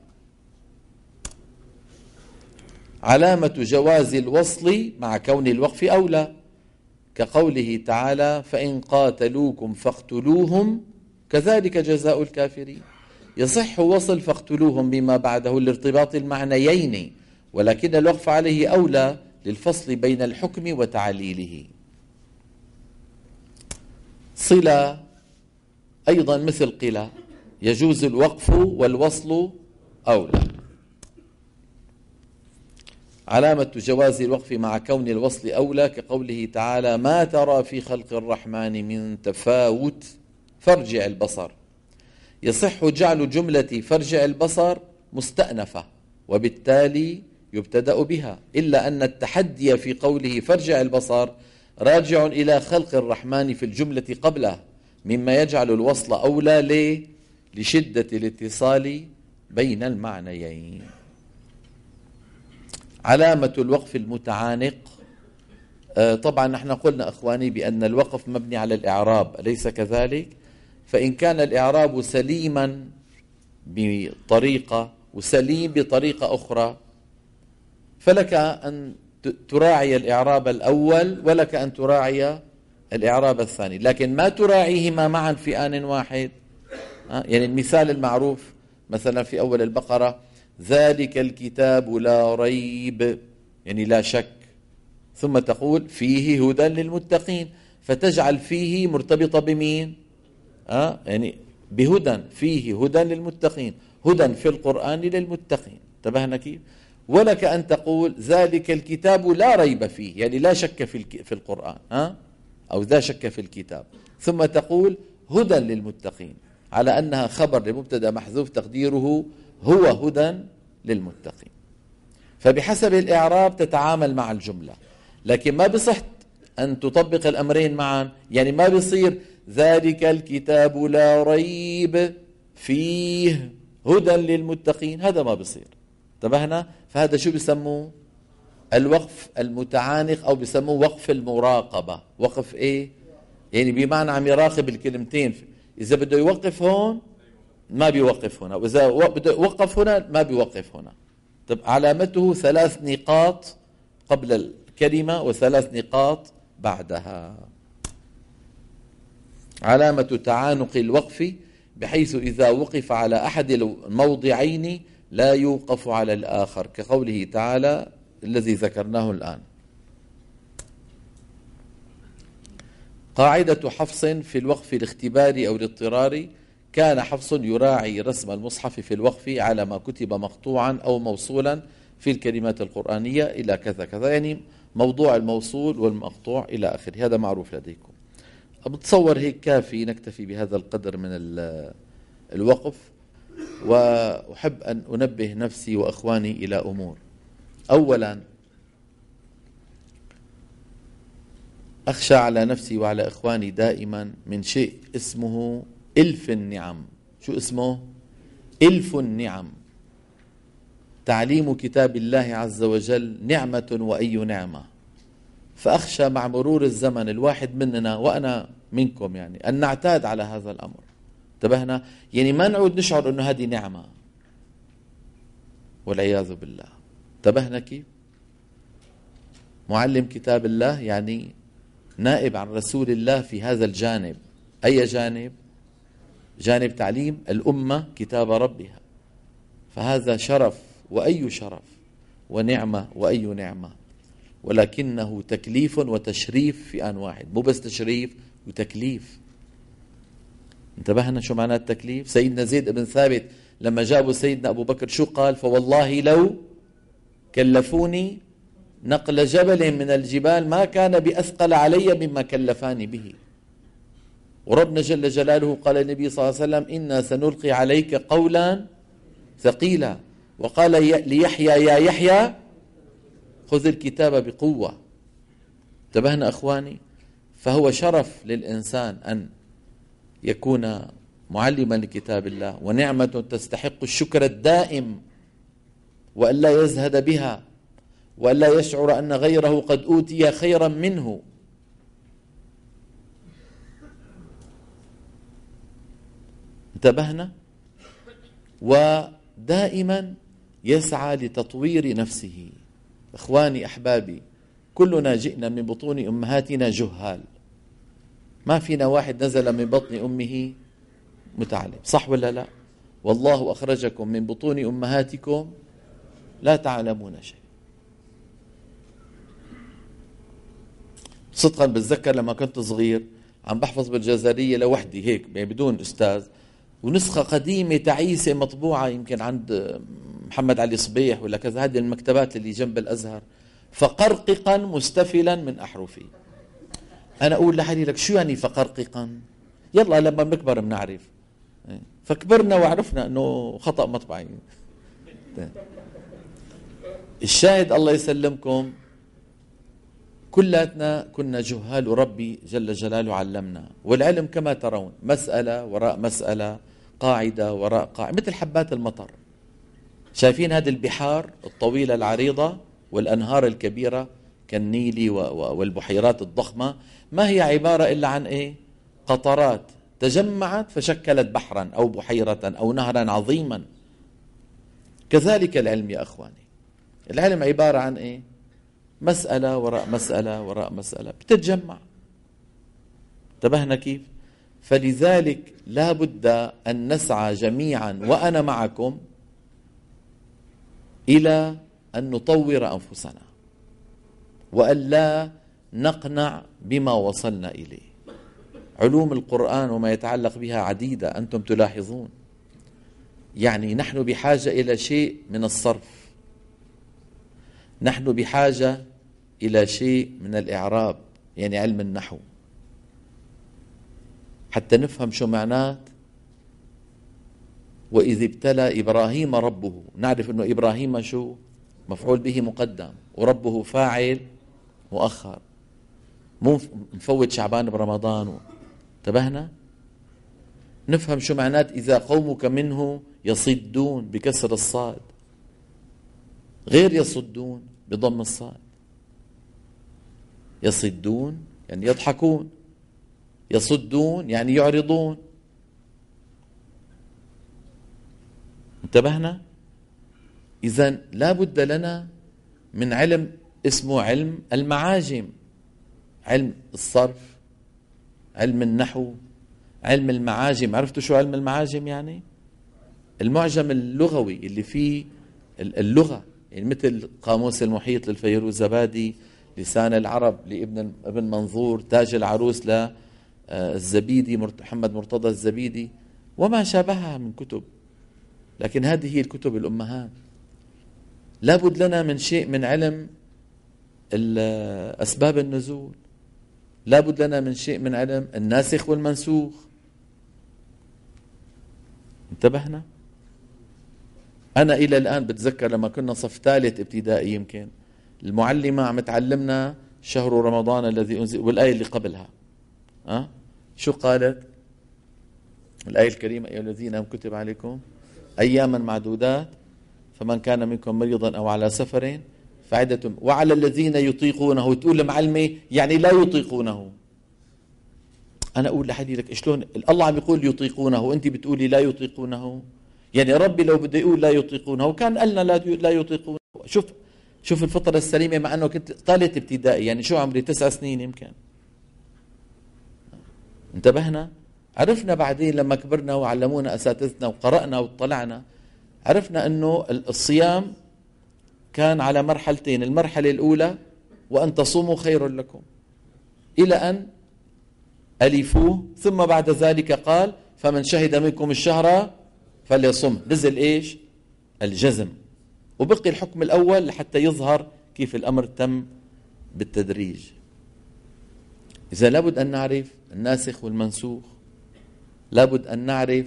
[SPEAKER 3] علامة جواز الوصل مع كون الوقف أولى كقوله تعالى: فإن قاتلوكم فاقتلوهم كذلك جزاء الكافرين. يصح وصل فاقتلوهم بما بعده لارتباط المعنيين، ولكن الوقف عليه أولى للفصل بين الحكم وتعليله. صلة أيضا مثل قلا، يجوز الوقف والوصل أولى. علامة جواز الوقف مع كون الوصل أولى كقوله تعالى: ما ترى في خلق الرحمن من تفاوت فارجع البصر. يصح جعل جملة فارجع البصر مستأنفة وبالتالي يبتدأ بها، إلا أن التحدي في قوله فارجع البصر راجع إلى خلق الرحمن في الجملة قبله، مما يجعل الوصل أولى ليه؟ لشدة الاتصال بين المعنيين. علامة الوقف المتعانق، طبعا نحن قلنا أخواني بأن الوقف مبني على الإعراب، أليس كذلك؟ فإن كان الإعراب سليما بطريقة وسليم بطريقة أخرى فلك أن تراعي الإعراب الأول ولك أن تراعي الإعراب الثاني، لكن ما تراعيهما معا في آن واحد. يعني المثال المعروف مثلا في أول البقرة: ذلك الكتاب لا ريب، يعني لا شك، ثم تقول فيه هدى للمتقين، فتجعل فيه مرتبطة بمين؟ يعني بهدى، فيه هدى للمتقين، هدى في القرآن للمتقين. انتبهنا كيف؟ ولك أن تقول ذلك الكتاب لا ريب فيه، يعني لا شك في القرآن، أو لا شك في الكتاب، ثم تقول هدى للمتقين، على أنها خبر لمبتدأ محذوف تقديره هو هدى للمتقين. فبحسب الإعراب تتعامل مع الجملة، لكن ما بصح أن تطبق الأمرين معا. يعني ما بيصير ذلك الكتاب لا ريب فيه هدى للمتقين، هذا ما بيصير. انتبهنا؟ فهذا شو بيسموه؟ الوقف المتعانق، أو بيسموه وقف المراقبة. وقف إيه؟ يعني بمعنى عم يراقب الكلمتين، إذا بده يوقف هون ما بيوقف هنا، وإذا بده يوقف هنا ما بيوقف هنا. طب علامته 3 نقاط قبل الكلمة و3 نقاط بعدها. علامة تعانق الوقف بحيث إذا وقف على أحد الموضعين لا يوقف على الآخر، كقوله تعالى الذي ذكرناه الآن. قاعدة حفص في الوقف الاختباري أو الاضطراري: كان حفص يراعي رسم المصحف في الوقف على ما كتب مقطوعا أو موصولا في الكلمات القرآنية إلى كذا كذا، يعني موضوع الموصول والمقطوع إلى آخره، هذا معروف لديكم. بتصور هيك كافي، نكتفي بهذا القدر من الوقف. وأحب أن أنبه نفسي وأخواني إلى أمور. أولا، أخشى على نفسي وعلى إخواني دائما من شيء اسمه إلف النعم. شو اسمه؟ إلف النعم. تعليم كتاب الله عز وجل نعمة وأي نعمة، فأخشى مع مرور الزمن الواحد مننا، وأنا منكم يعني أن نعتاد على هذا الأمر. انتبهنا؟ يعني ما نعود نشعر أنه هذه نعمة والعياذ بالله. انتبهنا كيف؟ معلم كتاب الله يعني نائب عن رسول الله في هذا الجانب. أي جانب؟ جانب تعليم الأمة كتاب ربها. فهذا شرف، وأي شرف، ونعمة وأي نعمة، ولكنه تكليف وتشريف في آن واحد. مو بس تشريف وتكليف. انتبهنا شو معنى التكليف؟ سيدنا زيد بن ثابت لما جابوا سيدنا أبو بكر شو قال؟ فوالله لو كلفوني نقل جبل من الجبال ما كان بأثقل علي مما كلفاني به. وربنا جل جلاله قال النبي صلى الله عليه وسلم إنا سنلقي عليك قولا ثقيلا، وقال ليحيى يا يحيى خذ الكتاب بقوة. انتبهنا أخواني؟ فهو شرف للإنسان أن يكون معلما لكتاب الله، ونعمة تستحق الشكر الدائم، وألا يزهد بها، وألا يشعر أن غيره قد أوتي خيرا منه. انتبهنا؟ ودائما يسعى لتطوير نفسه. إخواني أحبابي، كلنا جئنا من بطون أمهاتنا جهال، ما فينا واحد نزل من بطن أمه متعلم، صح ولا لا؟ والله أخرجكم من بطون أمهاتكم لا تعلمون شيء. صدقا بتذكر لما كنت صغير عم بحفظ بالجزرية لوحدي هيك يعني بدون أستاذ، ونسخة قديمة تعيسة مطبوعة يمكن عند محمد علي صبيح ولا كذا، هذه المكتبات اللي جنب الأزهر، فقرققا مستفلا من أحرفي. أنا أقول لحالي لك شو يعني فقرققا؟ يلا لما بنكبر بنعرف. فكبرنا وعرفنا أنه خطأ مطبعي. الشاهد الله يسلمكم، كلاتنا كنا جهال وربي جل جلاله علمنا. والعلم كما ترون مسألة وراء مسألة، قاعدة وراء قاعدة، مثل حبات المطر. شايفين هذه البحار الطويلة العريضة والأنهار الكبيرة كالنيل والبحيرات الضخمة، ما هي عبارة إلا عن إيه؟ قطرات تجمعت فشكلت بحرا أو بحيرة أو نهرا عظيما. كذلك العلم يا أخواني، العلم عبارة عن إيه؟ مسألة وراء مسألة وراء مسألة بتتجمع. انتبهنا كيف؟ فلذلك لا بد أن نسعى جميعا وأنا معكم إلى أن نطور أنفسنا، وأن لا نقنع بما وصلنا إليه. علوم القرآن وما يتعلق بها عديدة، أنتم تلاحظون. يعني نحن بحاجة إلى شيء من الصرف، نحن بحاجة إلى شيء من الإعراب، يعني علم النحو، حتى نفهم شو معنات وإذ ابتلى إبراهيم ربه. نعرف أنه إبراهيم شو؟ مفعول به مقدم، وربه فاعل مؤخر، مو مفوت شعبان برمضان. انتبهنا؟ نفهم شو معنات إذا قومك منه يصدون بكسر الصاد، غير يصدون بضم الصاد. يصدون يعني يضحكون، يصدون يعني يعرضون. انتبهنا؟ إذن لا بد لنا من علم اسمه علم المعاجم، علم الصرف، علم النحو، علم المعاجم. عرفتوا شو علم المعاجم يعني؟ المعجم اللغوي اللي فيه اللغة، يعني مثل قاموس المحيط للفيروزبادي، لسان العرب لابن منظور، تاج العروس للزبيدي محمد مرتضى الزبيدي، وما شابهها من كتب. لكن هذه هي الكتب الأمهات. لابد لنا من شيء من علم أسباب النزول، لابد لنا من شيء من علم الناسخ والمنسوخ. انتبهنا؟ أنا إلى الآن بتذكر لما كنا صف ثالث ابتدائي، يمكن المعلمة عم تعلمنا شهر رمضان الذي أنزل، والآية اللي قبلها شو قالت؟ الآية الكريمة أيها الذين كتب عليكم أياما معدودات فمن كان منكم مريضا أو على سفر فعدة، وعلى الذين يطيقونه. تقول المعلمة يعني لا يطيقونه، أنا أقول لحالي لك شلون الله عم يقول يطيقونه وأنت بتقولي لا يطيقونه؟ يعني ربي لو بده يقول لا يطيقونه كان قالنا لا يطيقونه. شوف الفطرة السليمة، مع أنه كنت طالة ابتدائي، يعني شو عمري 9 سنين يمكن. انتبهنا؟ عرفنا بعدين لما كبرنا وعلمونا أساتذتنا وقرأنا وطلعنا، عرفنا أنه الصيام كان على مرحلتين. المرحلة الأولى وأن تصوموا خير لكم، إلى أن ألفوه، ثم بعد ذلك قال فمن شهد منكم الشهر فليصم. نزل إيش؟ الجزم، وبقي الحكم الأول لحتى يظهر كيف الأمر تم بالتدريج. إذا لابد أن نعرف الناسخ والمنسوخ، لابد أن نعرف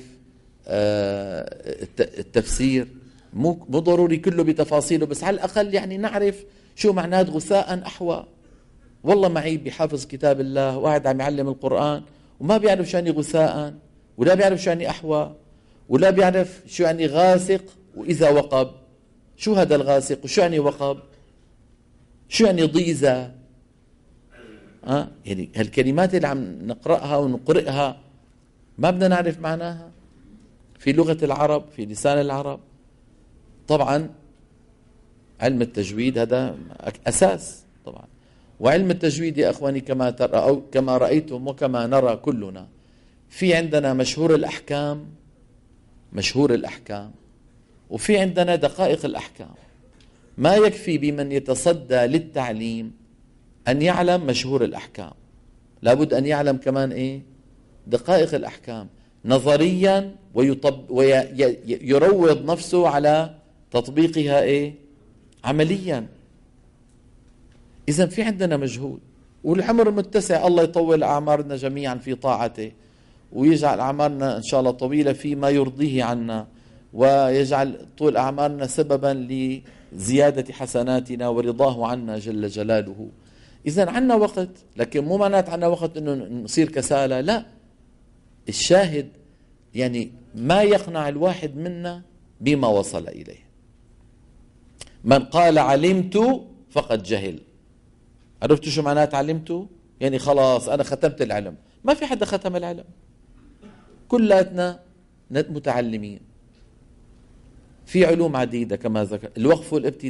[SPEAKER 3] التفسير، مو ضروري كله بتفاصيله، بس على الأقل يعني نعرف شو معناه غثاء أحوى. والله معي بحافظ كتاب الله وقاعد عم يعلم القرآن وما بيعرف شو يعني غثاء، ولا بيعرف شو يعني أحوى، ولا بيعرف شو يعني غاسق وإذا وقب. شو هذا الغاسق وشو يعني وقب؟ شو يعني ضيزة؟ يعني هالكلمات اللي عم نقرأها ونقرئها ما بدنا نعرف معناها في لغة العرب، في لسان العرب. طبعا علم التجويد هذا أساس طبعا. وعلم التجويد يا أخواني كما ترى أو كما رأيتم وكما نرى كلنا، في عندنا مشهور الأحكام، وفي عندنا دقائق الأحكام. ما يكفي بمن يتصدى للتعليم أن يعلم مشهور الأحكام، لابد أن يعلم كمان إيه؟ دقائق الأحكام نظريا، ويروض نفسه على تطبيقها إيه؟ عمليا. إذن في عندنا مجهود، والعمر متسع، الله يطول أعمارنا جميعا في طاعته، ويجعل أعمارنا إن شاء الله طويلة فيما يرضيه عنا، ويجعل طول أعمارنا سببا لزيادة حسناتنا ورضاه عنا جل جلاله. إذن عنا وقت، لكن مو معنات عنا وقت أنه نصير كسالى، لا. الشاهد يعني ما يقنع الواحد منا بما وصل إليه. من قال علمت فقد جهل. عرفتوا شو معنات علمت؟ يعني خلاص أنا ختمت العلم. ما في حدا ختم العلم، كلاتنا متعلمين في علوم عديدة كما ذكر. الوقف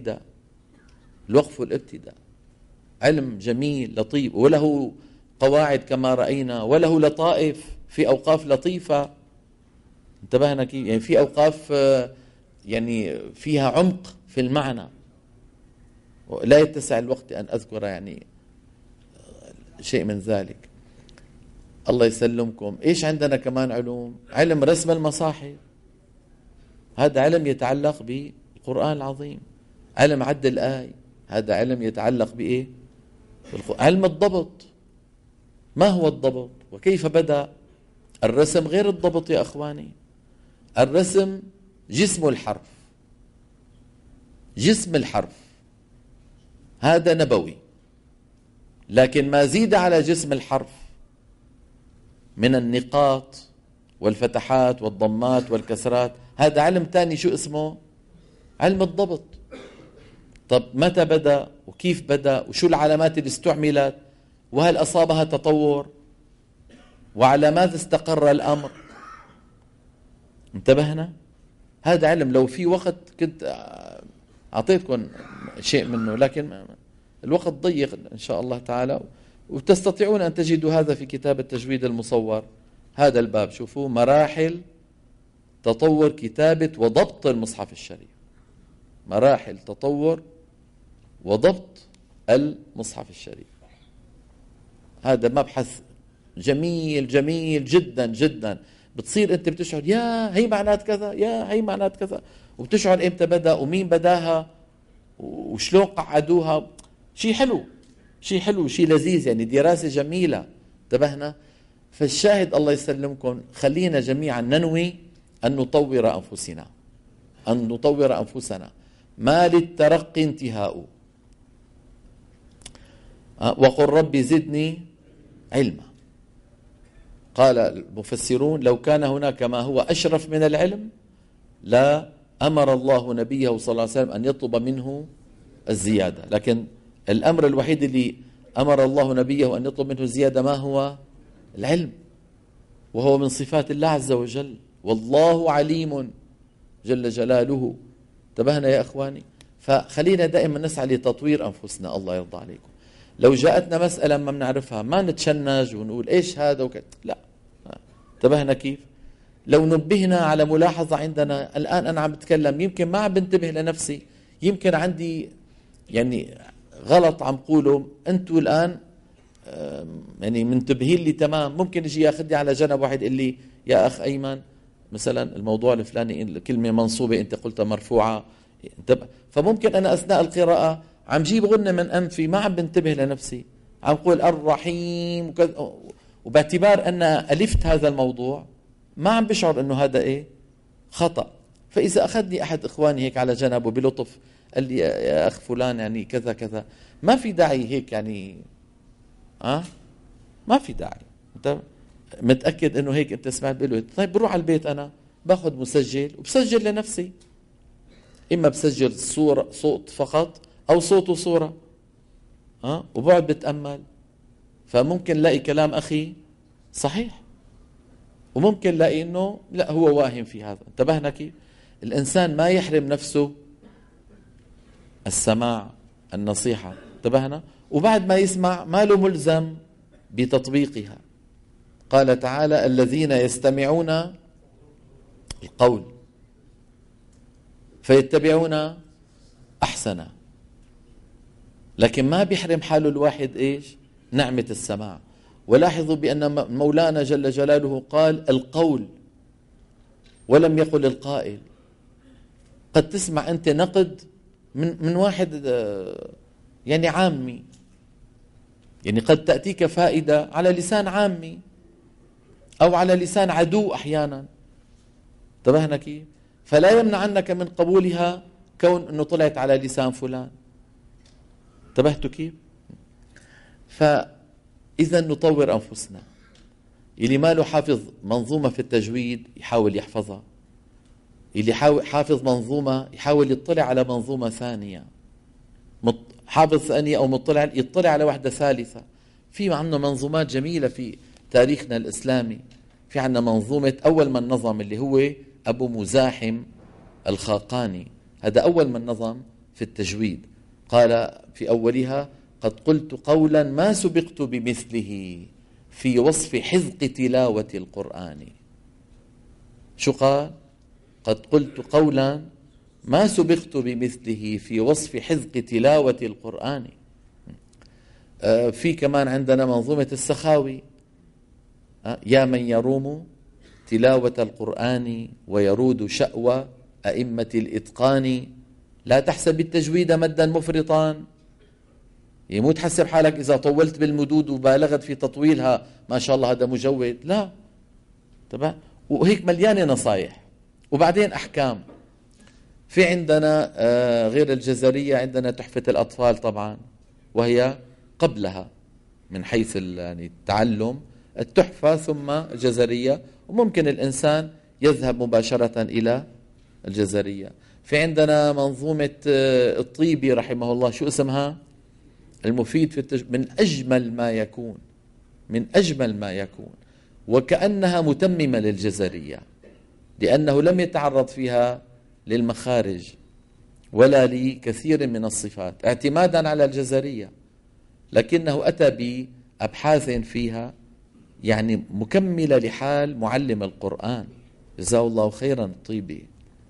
[SPEAKER 3] والابتداء علم جميل لطيف، وله قواعد كما رأينا، وله لطائف، في أوقاف لطيفة. انتبهنا كيف؟ يعني في أوقاف يعني فيها عمق في المعنى، لا يتسع الوقت أن أذكر يعني شيء من ذلك. الله يسلمكم. إيش عندنا كمان علوم؟ علم رسم المصاحف، هذا علم يتعلق بالقرآن العظيم. علم عد الآي، هذا علم يتعلق بإيه؟ علم الضبط. ما هو الضبط وكيف بدأ؟ الرسم غير الضبط يا أخواني. الرسم جسم الحرف هذا نبوي، لكن ما زيد على جسم الحرف من النقاط والفتحات والضمات والكسرات هذا علم تاني. شو اسمه؟ علم الضبط. طب متى بدأ وكيف بدأ وشو العلامات اللي استعملت وهل أصابها تطور وعلى ماذا استقر الأمر؟ انتبهنا؟ هذا علم لو في وقت كنت أعطيتكم شيء منه، لكن الوقت ضيق إن شاء الله تعالى. وتستطيعون أن تجدوا هذا في كتاب التجويد المصور، هذا الباب. شوفوا مراحل تطور كتابة وضبط المصحف الشريف، مراحل تطور وضبط المصحف الشريف. هذا مبحث جميل جميل جدا جدا. بتصير أنت بتشعر يا هي معنات كذا، يا هي معنات كذا، وبتشعر إمتى بدأ ومين بداها وشلون قعدوها. شيء حلو شيء لذيذ، يعني دراسة جميلة. انتبهنا؟ فالشاهد الله يسلمكم، خلينا جميعا ننوي أن نطور أنفسنا، ما للترقي انتهاء. وقل ربي زدني علما. قال المفسرون لو كان هناك ما هو أشرف من العلم لا أمر الله نبيه صلى الله عليه وسلم أن يطلب منه الزيادة، لكن الأمر الوحيد اللي أمر الله نبيه أن يطلب منه الزيادة ما هو؟ العلم. وهو من صفات الله عز وجل. والله عليم جل جلاله. انتبهنا يا أخواني؟ فخلينا دائما نسعى لتطوير أنفسنا. الله يرضى عليكم. لو جاءتنا مسألة ما بنعرفها ما نتشنج ونقول إيش هذا وكذا، لا. انتبهنا كيف؟ لو نبهنا على ملاحظة عندنا، الآن أنا عم بتكلم يمكن ما عم بنتبه لنفسي، يمكن عندي يعني غلط عم قوله، أنتوا الآن يعني منتبهين لي تمام. ممكن يجي ياخذني على جنب واحد يقول لي يا أخ أيمن مثلا الموضوع الفلاني الكلمة منصوبة أنت قلتها مرفوعة، فممكن أنا أثناء القراءة عم جيب غنة من أنفي ما عم بنتبه لنفسي، عم قول الرحيم وباعتبار أن ألفت هذا الموضوع ما عم بشعر أنه هذا إيه خطأ. فإذا أخذني أحد إخواني هيك على جنب وبلطف قال لي يا أخ فلان يعني كذا كذا، ما في داعي هيك يعني ما في داعي. أنت متأكد أنه هيك أنت سمعت بقوله طيب بروح على البيت أنا باخذ مسجل وبسجل لنفسي، إما بسجل صورة صوت فقط أو صوت وصورة وبقعد بتأمل، فممكن لاقي كلام أخي صحيح وممكن لاقي أنه لا هو واهم في هذا. انتبهنا كيف؟ الإنسان ما يحرم نفسه السماع النصيحة. انتبهنا؟ وبعد ما يسمع ما له ملزم بتطبيقها. قال تعالى الذين يستمعون القول فيتبعون أحسنه. لكن ما بيحرم حاله الواحد إيش؟ نعمة السماع. ولاحظوا بأن مولانا جل جلاله قال القول ولم يقل القائل. قد تسمع أنت نقد من واحد يعني عامي، يعني قد تأتيك فائدة على لسان عامي أو على لسان عدو أحيانا. انتبهنا كيف؟ فلا يمنعنك من قبولها كون أنه طلعت على لسان فلان. انتبهتوا كيف؟ فإذا نطور أنفسنا. اللي ما له حافظ منظومة في التجويد يحاول يحفظها، اللي حافظ منظومة يحاول يطلع على منظومة ثانية، حافظ ثانية أو مطلع يطلع على واحدة ثالثة. في عندنا منظومات جميلة في تاريخنا الإسلامي. في عندنا منظومة أول من نظم اللي هو أبو مزاحم الخاقاني، هذا أول من نظم في التجويد. قال في أولها قد قلت قولا ما سبقت بمثله في وصف حذق تلاوة القرآن. شو قال؟ قد قلت قولا ما سبقت بمثله في وصف حذق تلاوة القرآن. في كمان عندنا منظومة السخاوي يا من يروم تلاوة القرآن ويرود شأوى أئمة الإتقان لا تحسب التجويد مدا مفرطا. مو تحسب حالك إذا طولت بالمدود وبالغت في تطويلها ما شاء الله هذا مجود، لا. طبعا وهيك مليانة نصايح. وبعدين أحكام. في عندنا غير الجزرية عندنا تحفة الأطفال طبعا، وهي قبلها من حيث يعني التعلم التحفة ثم الجزرية، وممكن الإنسان يذهب مباشرة إلى الجزرية. في عندنا منظومة الطيبي رحمه الله، شو اسمها؟ المفيد في من أجمل ما يكون، من أجمل ما يكون، وكأنها متممة للجزرية لأنه لم يتعرض فيها للمخارج ولا لكثير من الصفات اعتمادا على الجزرية، لكنه أتى بأبحاث فيها يعني مكملة لحال معلم القرآن، جزاه الله خيرا الطيبي.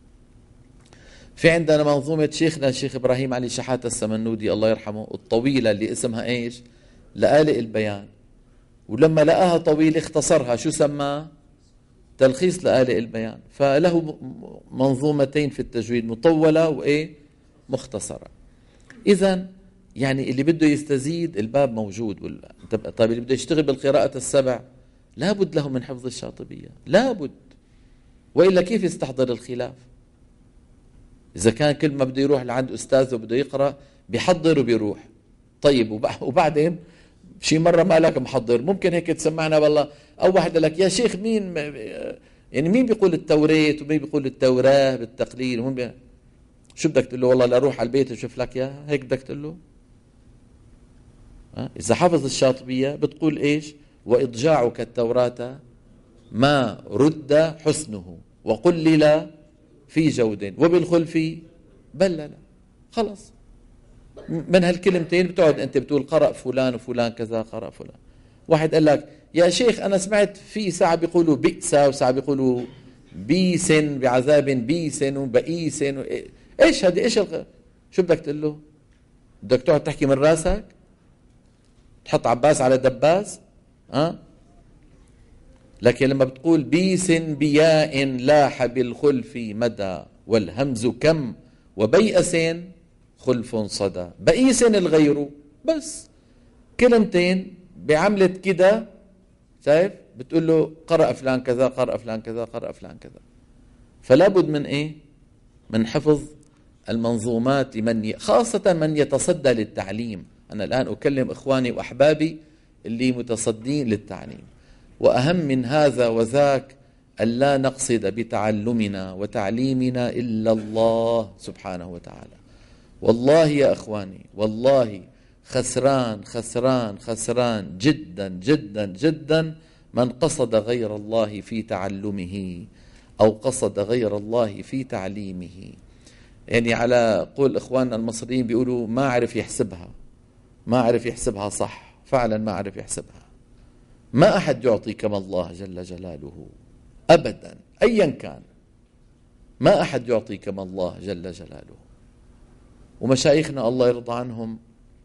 [SPEAKER 3] في عندنا منظومة شيخنا الشيخ إبراهيم علي شحاتة السمنودي الله يرحمه الطويلة اللي اسمها إيش؟ لآلئ البيان. ولما لقاها طويلة اختصرها، شو سماه؟ تلخيص لآلئ البيان. فله منظومتين في التجويد، مطولة وإيه؟ مختصرة. إذن يعني اللي بده يستزيد الباب موجود. طيب اللي بده يشتغل بالقراءة السبع لابد له من حفظ الشاطبية، لابد، وإلا كيف يستحضر الخلاف؟ إذا كان كل ما بده يروح لعند أستاذه وبده يقرأ بيحضر وبيروح. طيب وبعدين شي مرة ما لك محضر، ممكن هيك تسمعنا والله أو واحد لك يا شيخ مين يعني مين بيقول التوريت ومين بيقول التوراة بالتقليل شو بدك تقول له؟ والله لا روح على البيت وشوف لك ياها، هيك بدك تقول له؟ إذا حفظ الشاطبية بتقول إيش؟ وإضجاعك التوراة ما رد حسنه وقلل في جود وبالخلف بلل. خلص، من هالكلمتين بتقعد أنت بتقول قرأ فلان وفلان كذا، قرأ فلان. واحد قال لك يا شيخ أنا سمعت في ساعة بيقولوا بئس وساعة بيقولوا بيس بعذاب بيس وبئيس إيش هذه؟ إيش شو بدك تقول له؟ بدك تقعد تحكي من راسك؟ تحط عباس على دباس؟ لكن لما بتقول بيس بياء لاح بالخلف مدى والهمز كم وبيأس خلف صدى، بئيس الغير، بس كلمتين بعملة كده، شايف؟ بتقول له قرأ فلان كذا، قرأ فلان كذا، قرأ فلان كذا. فلا بد من إيه؟ من حفظ المنظومات خاصة من يتصدى للتعليم. أنا الآن أكلم إخواني وأحبابي اللي متصدين للتعليم. وأهم من هذا وذاك ألا نقصد بتعلمنا وتعليمنا إلا الله سبحانه وتعالى. والله يا أخواني، والله خسران خسران خسران جدا جدا جدا من قصد غير الله في تعلمه أو قصد غير الله في تعليمه. يعني على قول إخواننا المصريين بيقولوا ما عرف يحسبها، ما عرف يحسبها صح، فعلا ما عرف يحسبها. ما أحد يعطي كما الله جل جلاله أبدا أيا كان، ما أحد يعطي كما الله جل جلاله. ومشايخنا الله يرضى عنهم،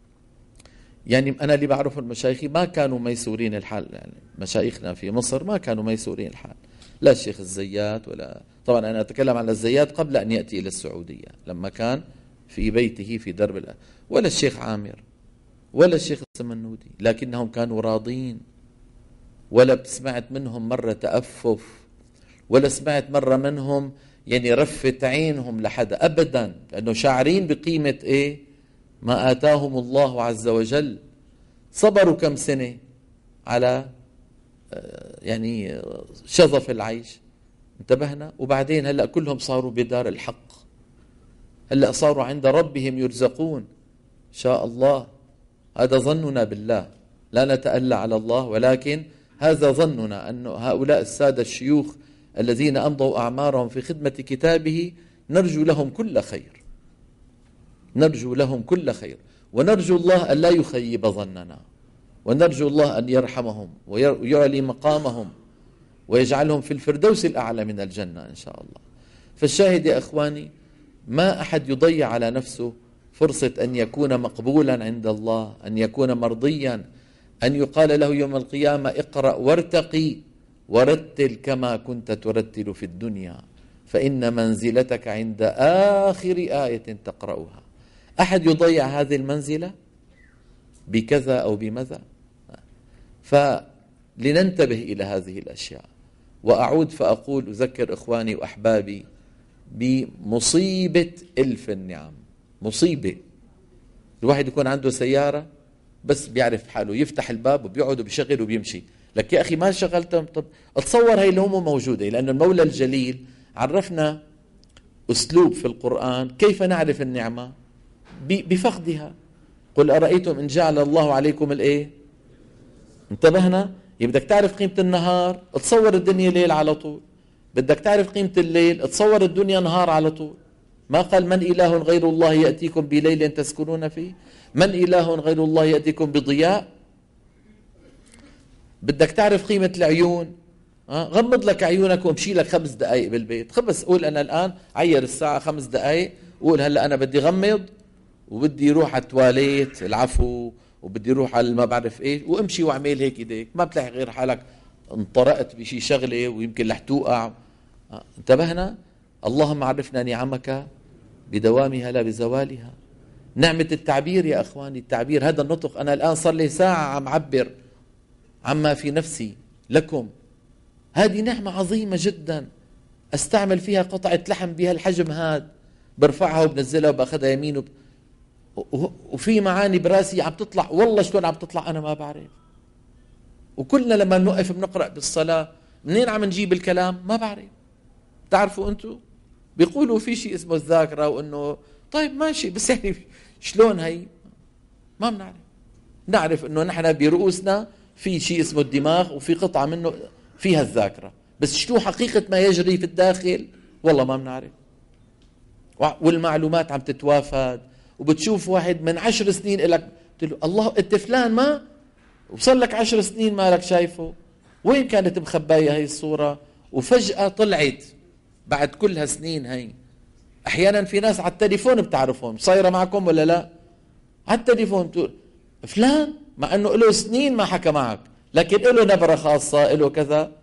[SPEAKER 3] يعني أنا اللي بعرف المشايخي ما كانوا ميسورين الحال، يعني مشايخنا في مصر ما كانوا ميسورين الحال، لا الشيخ الزيات ولا، طبعا أنا أتكلم عن الزيات قبل أن يأتي إلى السعودية لما كان في بيته في درب ولا الشيخ عامر ولا الشيخ السمنودي، لكنهم كانوا راضين. ولا سمعت منهم مرة تأفف، ولا سمعت مرة منهم يعني رفت عينهم لحدا أبدا، لأنه شاعرين بقيمة إيه؟ ما آتاهم الله عز وجل. صبروا كم سنة على يعني شظف العيش، انتبهنا؟ وبعدين هلأ كلهم صاروا بدار الحق، هلأ صاروا عند ربهم يرزقون إن شاء الله. هذا ظننا بالله، لا نتألى على الله، ولكن هذا ظننا أن هؤلاء السادة الشيوخ الذين أمضوا أعمارهم في خدمة كتابه نرجو لهم كل خير، نرجو لهم كل خير، ونرجو الله أن لا يخيب ظننا، ونرجو الله أن يرحمهم ويعلي مقامهم ويجعلهم في الفردوس الأعلى من الجنة إن شاء الله. فالشاهد يا إخواني، ما أحد يضيع على نفسه فرصة أن يكون مقبولا عند الله، أن يكون مرضيا، أن يقال له يوم القيامة اقرأ وارتقي ورتل كما كنت ترتل في الدنيا فإن منزلتك عند آخر آية تقرأها. أحد يضيع هذه المنزلة بكذا أو بماذا؟ فلننتبه إلى هذه الأشياء. وأعود فأقول أذكر إخواني وأحبابي بمصيبة ألف النعم. مصيبة الواحد يكون عنده سيارة بس بيعرف حاله، يفتح الباب وبيقعد وبيشغل وبيمشي. لك يا أخي ما شغلتهم؟ طب اتصور هاي الهموم موجودة، لأن المولى الجليل عرفنا أسلوب في القرآن كيف نعرف النعمة بفقدها. قل أرأيتم إن جعل الله عليكم الإيه؟ انتبهنا؟ بدك تعرف قيمة النهار، اتصور الدنيا ليل على طول. بدك تعرف قيمة الليل، اتصور الدنيا نهار على طول. ما قال من إله غير الله يأتيكم بليل تسكنون فيه؟ من إله غير الله يأتيكم بضياء؟ بدك تعرف قيمة العيون، غمض لك عيونك وامشي لك 5 دقائق بالبيت. خبس قول أنا الآن عير الساعة 5 دقائق، قول هلأ أنا بدي غمض وبدي روح على التواليت، العفو، وبدي روح على ما بعرف ايه، وامشي واعمل هيك ايديك. ما بتلاقي غير حالك انطرقت بشي شغله ويمكن رح توقع. انتبهنا؟ اللهم عرفنا نعمك بدوامها لا بزوالها. نعمة التعبير يا اخواني، التعبير، هذا النطق. انا الان صار لي ساعة عم عبر عما في نفسي لكم. هذه نعمة عظيمة جدا، استعمل فيها قطعة لحم بها الحجم هذا، برفعها وبنزلها وباخذها يمين وفي معاني براسي عم تطلع، والله شلون عم تطلع أنا ما بعرف. وكلنا لما نوقف بنقرأ بالصلاة منين عم نجيب الكلام ما بعرف. تعرفوا أنتوا بيقولوا في شيء اسمه الذاكرة، وأنه طيب ماشي، بس يعني شلون هي ما بنعرف. نعرف أنه نحن برؤوسنا في شيء اسمه الدماغ، وفي قطعة منه فيها الذاكرة، بس شنو حقيقة ما يجري في الداخل والله ما بنعرف. والمعلومات عم تتوافد، وبتشوف واحد من 10 سنين لك قلت له الله انت فلان ما وصل لك 10 سنين مالك شايفه، وين كانت مخباية هي الصورة؟ وفجأة طلعت بعد كل هالسنين هي. احيانا في ناس على التليفون بتعرفهم، صايرة معكم ولا لا؟ على التليفون بتقول فلان، مع انه له سنين ما حكى معك، لكن له نبرة خاصة، له كذا.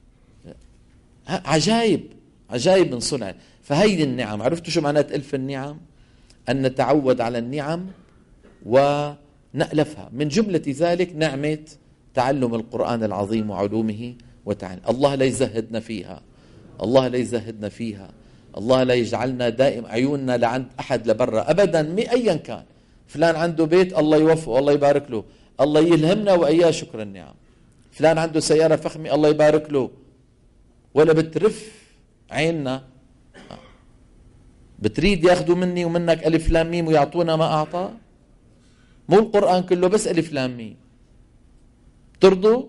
[SPEAKER 3] عجائب عجائب من صنع. فهي النعم، عرفتوا شو معنات ألف النعم؟ أن نتعود على النعم ونألفها. من جملة ذلك نعمة تعلم القرآن العظيم وعلومه وتعالى. الله لا يزهدنا فيها، الله لا يزهدنا فيها، الله لا يجعلنا دائم عيوننا لعند أحد لبرا أبدا أيا كان. فلان عنده بيت الله يوفقه الله يبارك له، الله يلهمنا وإياه شكر النعم. فلان عنده سيارة فخمة الله يبارك له، ولا بترف عيننا بتريد ياخذوا مني ومنك ألف لام ميم ويعطونا ما أعطى؟ مو القرآن كله بس ألف لام ميم. ترضوا؟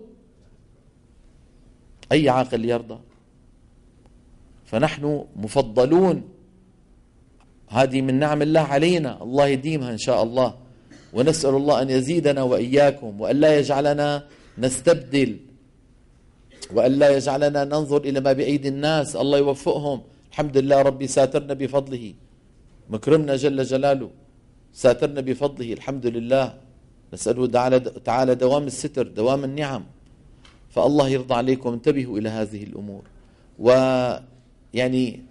[SPEAKER 3] أي عاقل يرضى؟ فنحن مفضلون، هذه من نعم الله علينا، الله يديمها إن شاء الله. ونسأل الله أن يزيدنا وإياكم، وأن لا يجعلنا نستبدل، وأن لا يجعلنا ننظر إلى ما بأيدي الناس. الله يوفقهم. الحمد لله ربي ساترنا بفضله، مكرمنا جل جلاله، ساترنا بفضله الحمد لله. نسأله تعالى دوام الستر، دوام النعم. فالله يرضى عليكم، انتبهوا إلى هذه الأمور، ويعني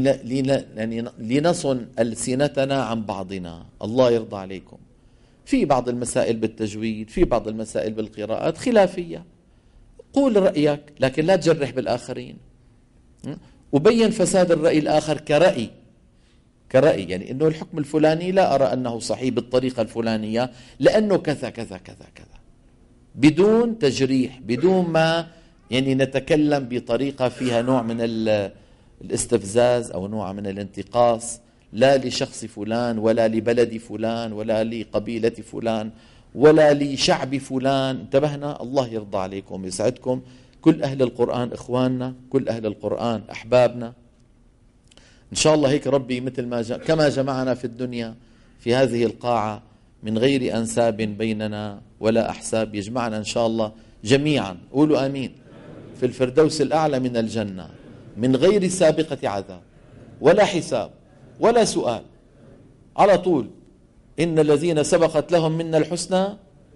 [SPEAKER 3] لنصن ألسنتنا عن بعضنا. الله يرضى عليكم. في بعض المسائل بالتجويد، في بعض المسائل بالقراءات خلافية، قول رأيك لكن لا تجرح بالآخرين، وبين فساد الرأي الآخر كرأي يعني إنه الحكم الفلاني لا أرى أنه صحيح بالطريقة الفلانية لأنه كذا كذا كذا كذا، بدون تجريح، بدون ما يعني نتكلم بطريقة فيها نوع من الاستفزاز أو نوع من الانتقاص، لا لشخص فلان ولا لبلد فلان ولا لقبيلة فلان ولا لشعب فلان. انتبهنا؟ الله يرضى عليكم ويسعدكم. كل أهل القرآن إخواننا، كل أهل القرآن أحبابنا. إن شاء الله هيك ربي مثل ما كما جمعنا في الدنيا في هذه القاعة من غير أنساب بيننا ولا أحساب، يجمعنا إن شاء الله جميعا، قولوا آمين، في الفردوس الأعلى من الجنة، من غير سابقة عذاب ولا حساب ولا سؤال، على طول. إن الذين سبقت لهم منا الحسنى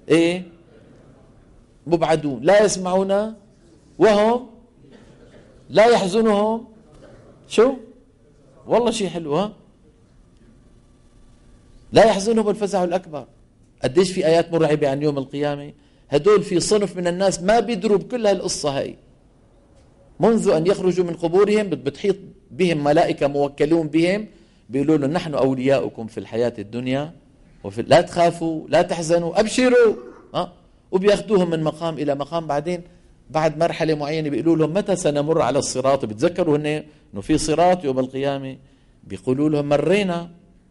[SPEAKER 3] مبعدون لا يسمعون وهم لا يحزنهم. شو والله شيء حلو، ها؟ لا يحزنهم الفزع الأكبر. قديش في آيات مرعبة عن يوم القيامة. هدول في صنف من الناس ما بيدروا بكل هالقصة هاي، منذ أن يخرجوا من قبورهم بتحيط بهم ملائكة موكلون بهم بيقولوا لهم نحن أولياؤكم في الحياة الدنيا لا تخافوا لا تحزنوا أبشروا، وبياخدوهم من مقام إلى مقام. بعدين بعد مرحلة معينة بيقولوا لهم متى سنمر على الصراط. بتذكروا إنه في صراط يوم القيامة. بيقولوا لهم مرينا،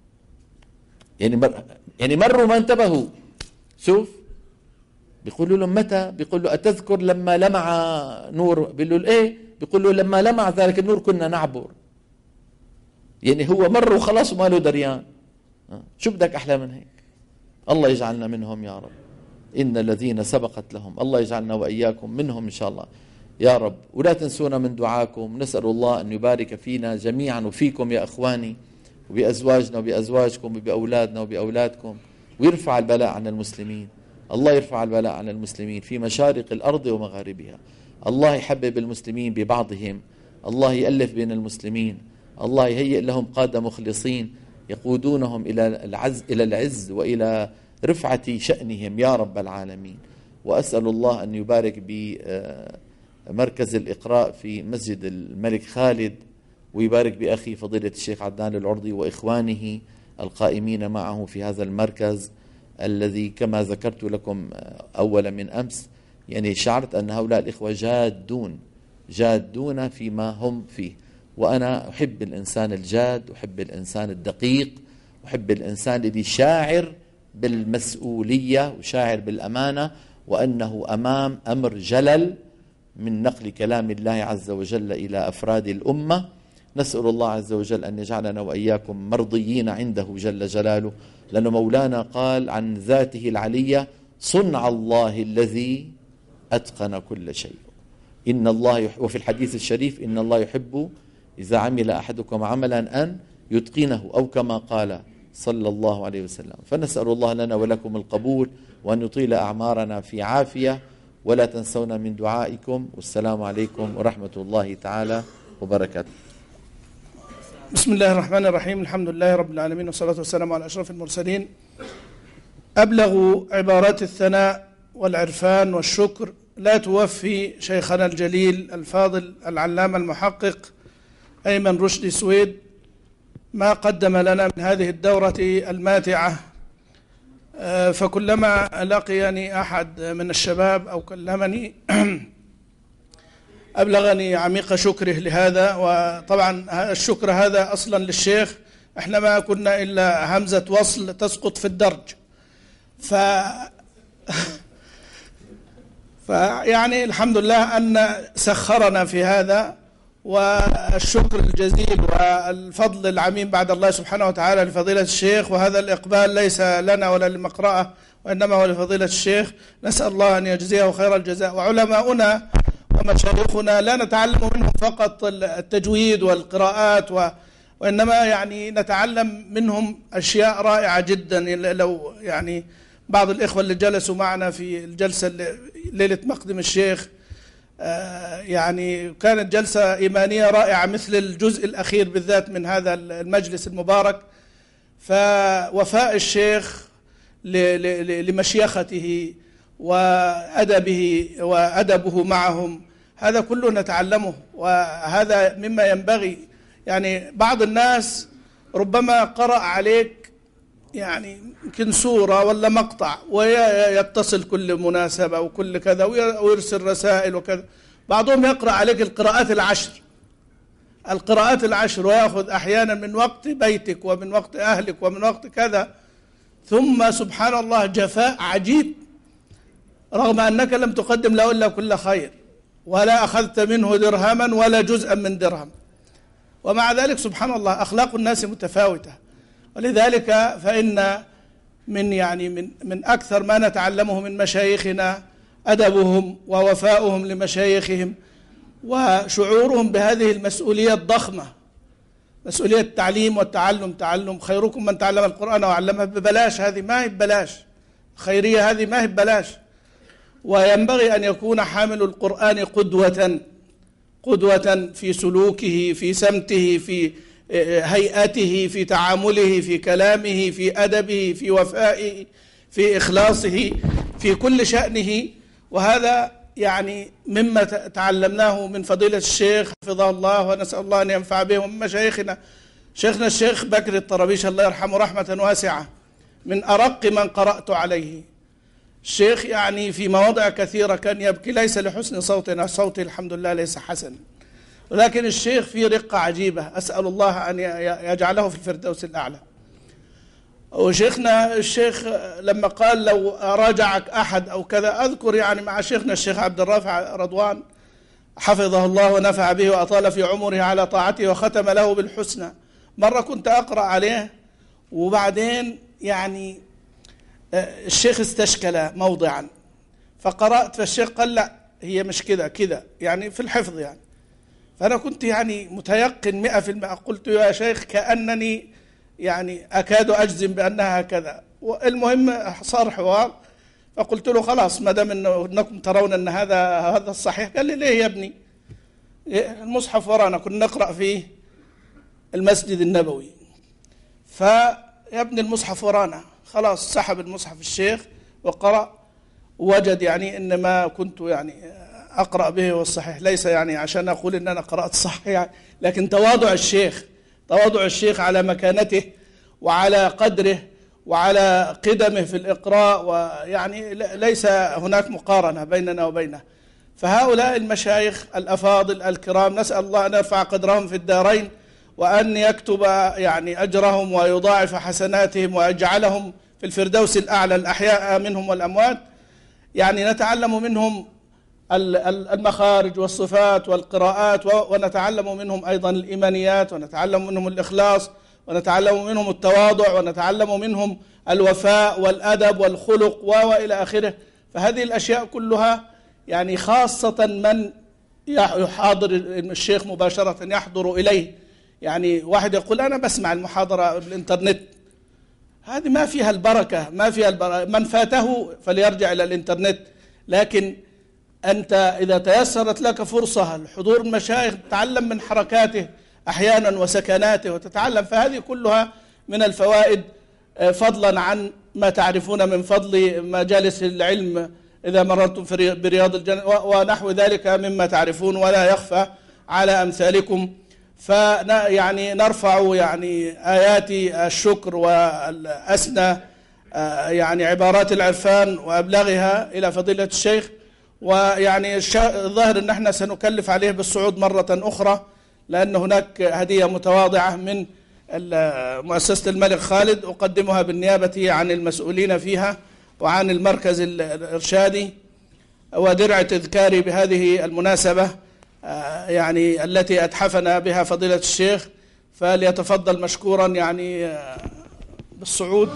[SPEAKER 3] يعني مروا ما انتبهوا. شوف بيقولوا لهم متى؟ بيقولوا أتذكر لما لمع نور؟ بيقولوا بيقولوا لما لمع ذلك النور كنا نعبر. يعني هو مر وخلاص وما له دريان. شو بدك أحلى من هيك؟ الله يجعلنا منهم يا رب. إن الذين سبقت لهم، الله يجعلنا وإياكم منهم إن شاء الله يا رب. ولا تنسونا من دعاكم. نسأل الله أن يبارك فينا جميعا وفيكم يا أخواني، وبأزواجنا وبأزواجكم وبأولادنا وبأولادكم، ويرفع البلاء عن المسلمين. الله يرفع البلاء عن المسلمين في مشارق الأرض ومغاربها. الله يحبب المسلمين ببعضهم، الله يألف بين المسلمين، الله يهيئ لهم قادة مخلصين يقودونهم إلى العز وإلى رفعة شأنهم يا رب العالمين. وأسأل الله أن يبارك بمركز الإقراء في مسجد الملك خالد، ويبارك بأخي فضيلة الشيخ عدنان العرضي وإخوانه القائمين معه في هذا المركز الذي كما ذكرت لكم أول من أمس، يعني شعرت أن هؤلاء الإخوة جادون فيما هم فيه. وأنا أحب الإنسان الجاد، أحب الإنسان الدقيق، أحب الإنسان الذي شاعر بالمسؤولية وشاعر بالأمانة، وأنه أمام أمر جلل من نقل كلام الله عز وجل إلى أفراد الأمة. نسأل الله عز وجل أن يجعلنا وإياكم مرضيين عنده جل جلاله، لأن مولانا قال عن ذاته العلية: صنع الله الذي أتقن كل شيء. إن الله وفي الحديث الشريف: إن الله يحب إذا عمل أحدكم عملا أن يتقنه، أو كما قال صلى الله عليه وسلم. فنسأل الله لنا ولكم القبول، وأن يطيل أعمارنا في عافية، ولا تنسونا من دعائكم. والسلام عليكم ورحمة الله تعالى وبركاته.
[SPEAKER 4] بسم الله الرحمن الرحيم. الحمد لله رب العالمين، والصلاة والسلام على أشرف المرسلين. أبلغ عبارات الثناء والعرفان والشكر لا توفي شيخنا الجليل الفاضل العلامة المحقق أيمن رشدي سويد ما قدم لنا من هذه الدورة الماتعة. فكلما لقيني أحد من الشباب أو كلمني أبلغني عميق شكره لهذا. وطبعا الشكر هذا أصلا للشيخ، احنا ما كنا إلا همزة وصل تسقط في الدرج. فيعني الحمد لله أن سخرنا في هذا، والشكر الجزيل والفضل العميم بعد الله سبحانه وتعالى لفضيلة الشيخ. وهذا الإقبال ليس لنا ولا للمقرأة، وإنما هو لفضيلة الشيخ. نسأل الله أن يجزيه خير الجزاء. وعلماؤنا ومشايخنا لا نتعلم منهم فقط التجويد والقراءات، وإنما يعني نتعلم منهم أشياء رائعة جدا. لو يعني بعض الإخوة اللي جلسوا معنا في الجلسة ليلة مقدم الشيخ، يعني كانت جلسة إيمانية رائعة مثل الجزء الأخير بالذات من هذا المجلس المبارك. فوفاء الشيخ لمشيخته وأدبه معهم، هذا كله نتعلمه. وهذا مما ينبغي، يعني بعض الناس ربما قرأ عليك يعني يمكن سورة ولا مقطع ويتصل كل مناسبة وكل كذا ويرسل رسائل وكذا. بعضهم يقرأ عليك القراءات العشر ويأخذ أحيانا من وقت بيتك ومن وقت أهلك ومن وقت كذا، ثم سبحان الله جفاء عجيب، رغم أنك لم تقدم له إلا كل خير، ولا أخذت منه درهما ولا جزءا من درهم، ومع ذلك سبحان الله أخلاق الناس متفاوتة. ولذلك فإن من أكثر ما نتعلمه من مشايخنا أدبهم ووفاؤهم لمشايخهم، وشعورهم بهذه المسؤولية الضخمة، مسؤولية التعليم والتعلم. تعلم خيركم من تعلم القرآن وعلمه. ببلاش، هذه ما هي ببلاش، خيرية هذه ما هي ببلاش. وينبغي أن يكون حامل القرآن قدوة في سلوكه، في سمته، في هيئته، في تعامله، في كلامه، في أدبه، في وفائه، في إخلاصه، في كل شأنه. وهذا يعني مما تعلمناه من فضيلة الشيخ حفظه الله، ونسأل الله أن ينفع به. ومن مشايخنا شيخنا الشيخ بكر الطرابيش الله يرحمه رحمة واسعة، من أرق من قرأت عليه. الشيخ يعني في مواضع كثيرة كان يبكي، ليس لحسن صوتنا، صوتي الحمد لله ليس حسن، ولكن الشيخ في رقة عجيبة، أسأل الله أن يجعله في الفردوس الأعلى. وشيخنا الشيخ لما قال لو راجعك أحد أو كذا، أذكر يعني مع شيخنا الشيخ عبد الرافع رضوان حفظه الله ونفع به وأطال في عمره على طاعته وختم له بالحسنى. مرة كنت أقرأ عليه، وبعدين يعني الشيخ استشكل موضعا فقرأت، فالشيخ قال لا هي مش كذا يعني في الحفظ يعني. فأنا كنت يعني متيقن 100%، قلت يا شيخ كأنني يعني أكاد أجزم بأنها كذا. والمهم صار حوار، فقلت له خلاص ما دام أنكم ترون أن هذا الصحيح. قال لي ليه يا ابني؟ المصحف ورانا، كنا نقرأ فيه المسجد النبوي، فيا ابني المصحف ورانا. خلاص سحب المصحف الشيخ وقرأ، وجد يعني إن ما كنت يعني أقرأ به والصحيح، ليس يعني عشان أقول إن أنا قرأت صح يعني، لكن تواضع الشيخ على مكانته وعلى قدره وعلى قدمه في الإقراء، ويعني ليس هناك مقارنة بيننا وبينه. فهؤلاء المشايخ الأفاضل الكرام نسأل الله أن يرفع قدرهم في الدارين، وأن يكتب يعني أجرهم ويضاعف حسناتهم ويجعلهم في الفردوس الأعلى، الأحياء منهم والأموات. يعني نتعلم منهم المخارج والصفات والقراءات، ونتعلم منهم أيضا الإيمانيات، ونتعلم منهم الإخلاص، ونتعلم منهم التواضع، ونتعلم منهم الوفاء والأدب والخلق وإلى آخره. فهذه الأشياء كلها يعني خاصة من يحاضر الشيخ مباشرة يحضر إليه. يعني واحد يقول أنا بسمع المحاضرة بالإنترنت، هذه ما فيها البركة، ما فيها البركة. من فاته فليرجع إلى الإنترنت. لكن أنت إذا تيسرت لك فرصة لحضور المشايخ تتعلم من حركاته أحيانا وسكناته وتتعلم، فهذه كلها من الفوائد، فضلا عن ما تعرفون من فضل مجالس العلم إذا مررتم برياض الجنة ونحو ذلك مما تعرفون ولا يخفى على أمثالكم. يعني نرفع يعني آيات الشكر والأسنى يعني عبارات العرفان وأبلغها إلى فضيلة الشيخ. ويعني الظاهر أن احنا سنكلف عليه بالصعود مرة أخرى، لأن هناك هدية متواضعة من مؤسسة الملك خالد أقدمها بالنيابة عن المسؤولين فيها وعن المركز الإرشادي، ودرع تذكاري بهذه المناسبة يعني التي أتحفنا بها فضيلة الشيخ، فليتفضل مشكورا يعني بالصعود.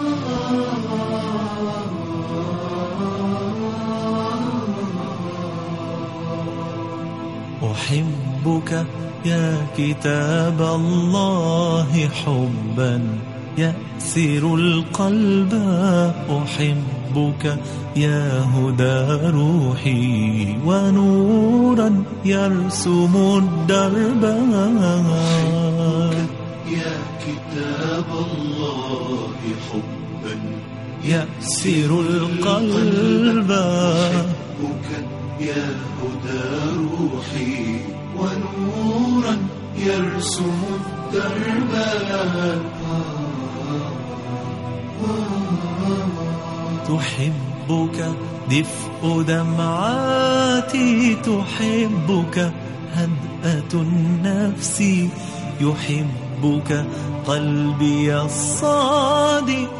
[SPEAKER 1] أحبك يا كتاب الله حبا يأسر القلب، أحبك يا هدى روحي ونورا يرسم الدرب.
[SPEAKER 2] يا كتاب الله حبا
[SPEAKER 1] يأسر القلب،
[SPEAKER 2] أحبك يا هدى روحي ونورا يرسم الدرب.
[SPEAKER 1] تحبك دفء دمعاتي، تحبك هدأة النفس، يحبك قلبي الصادق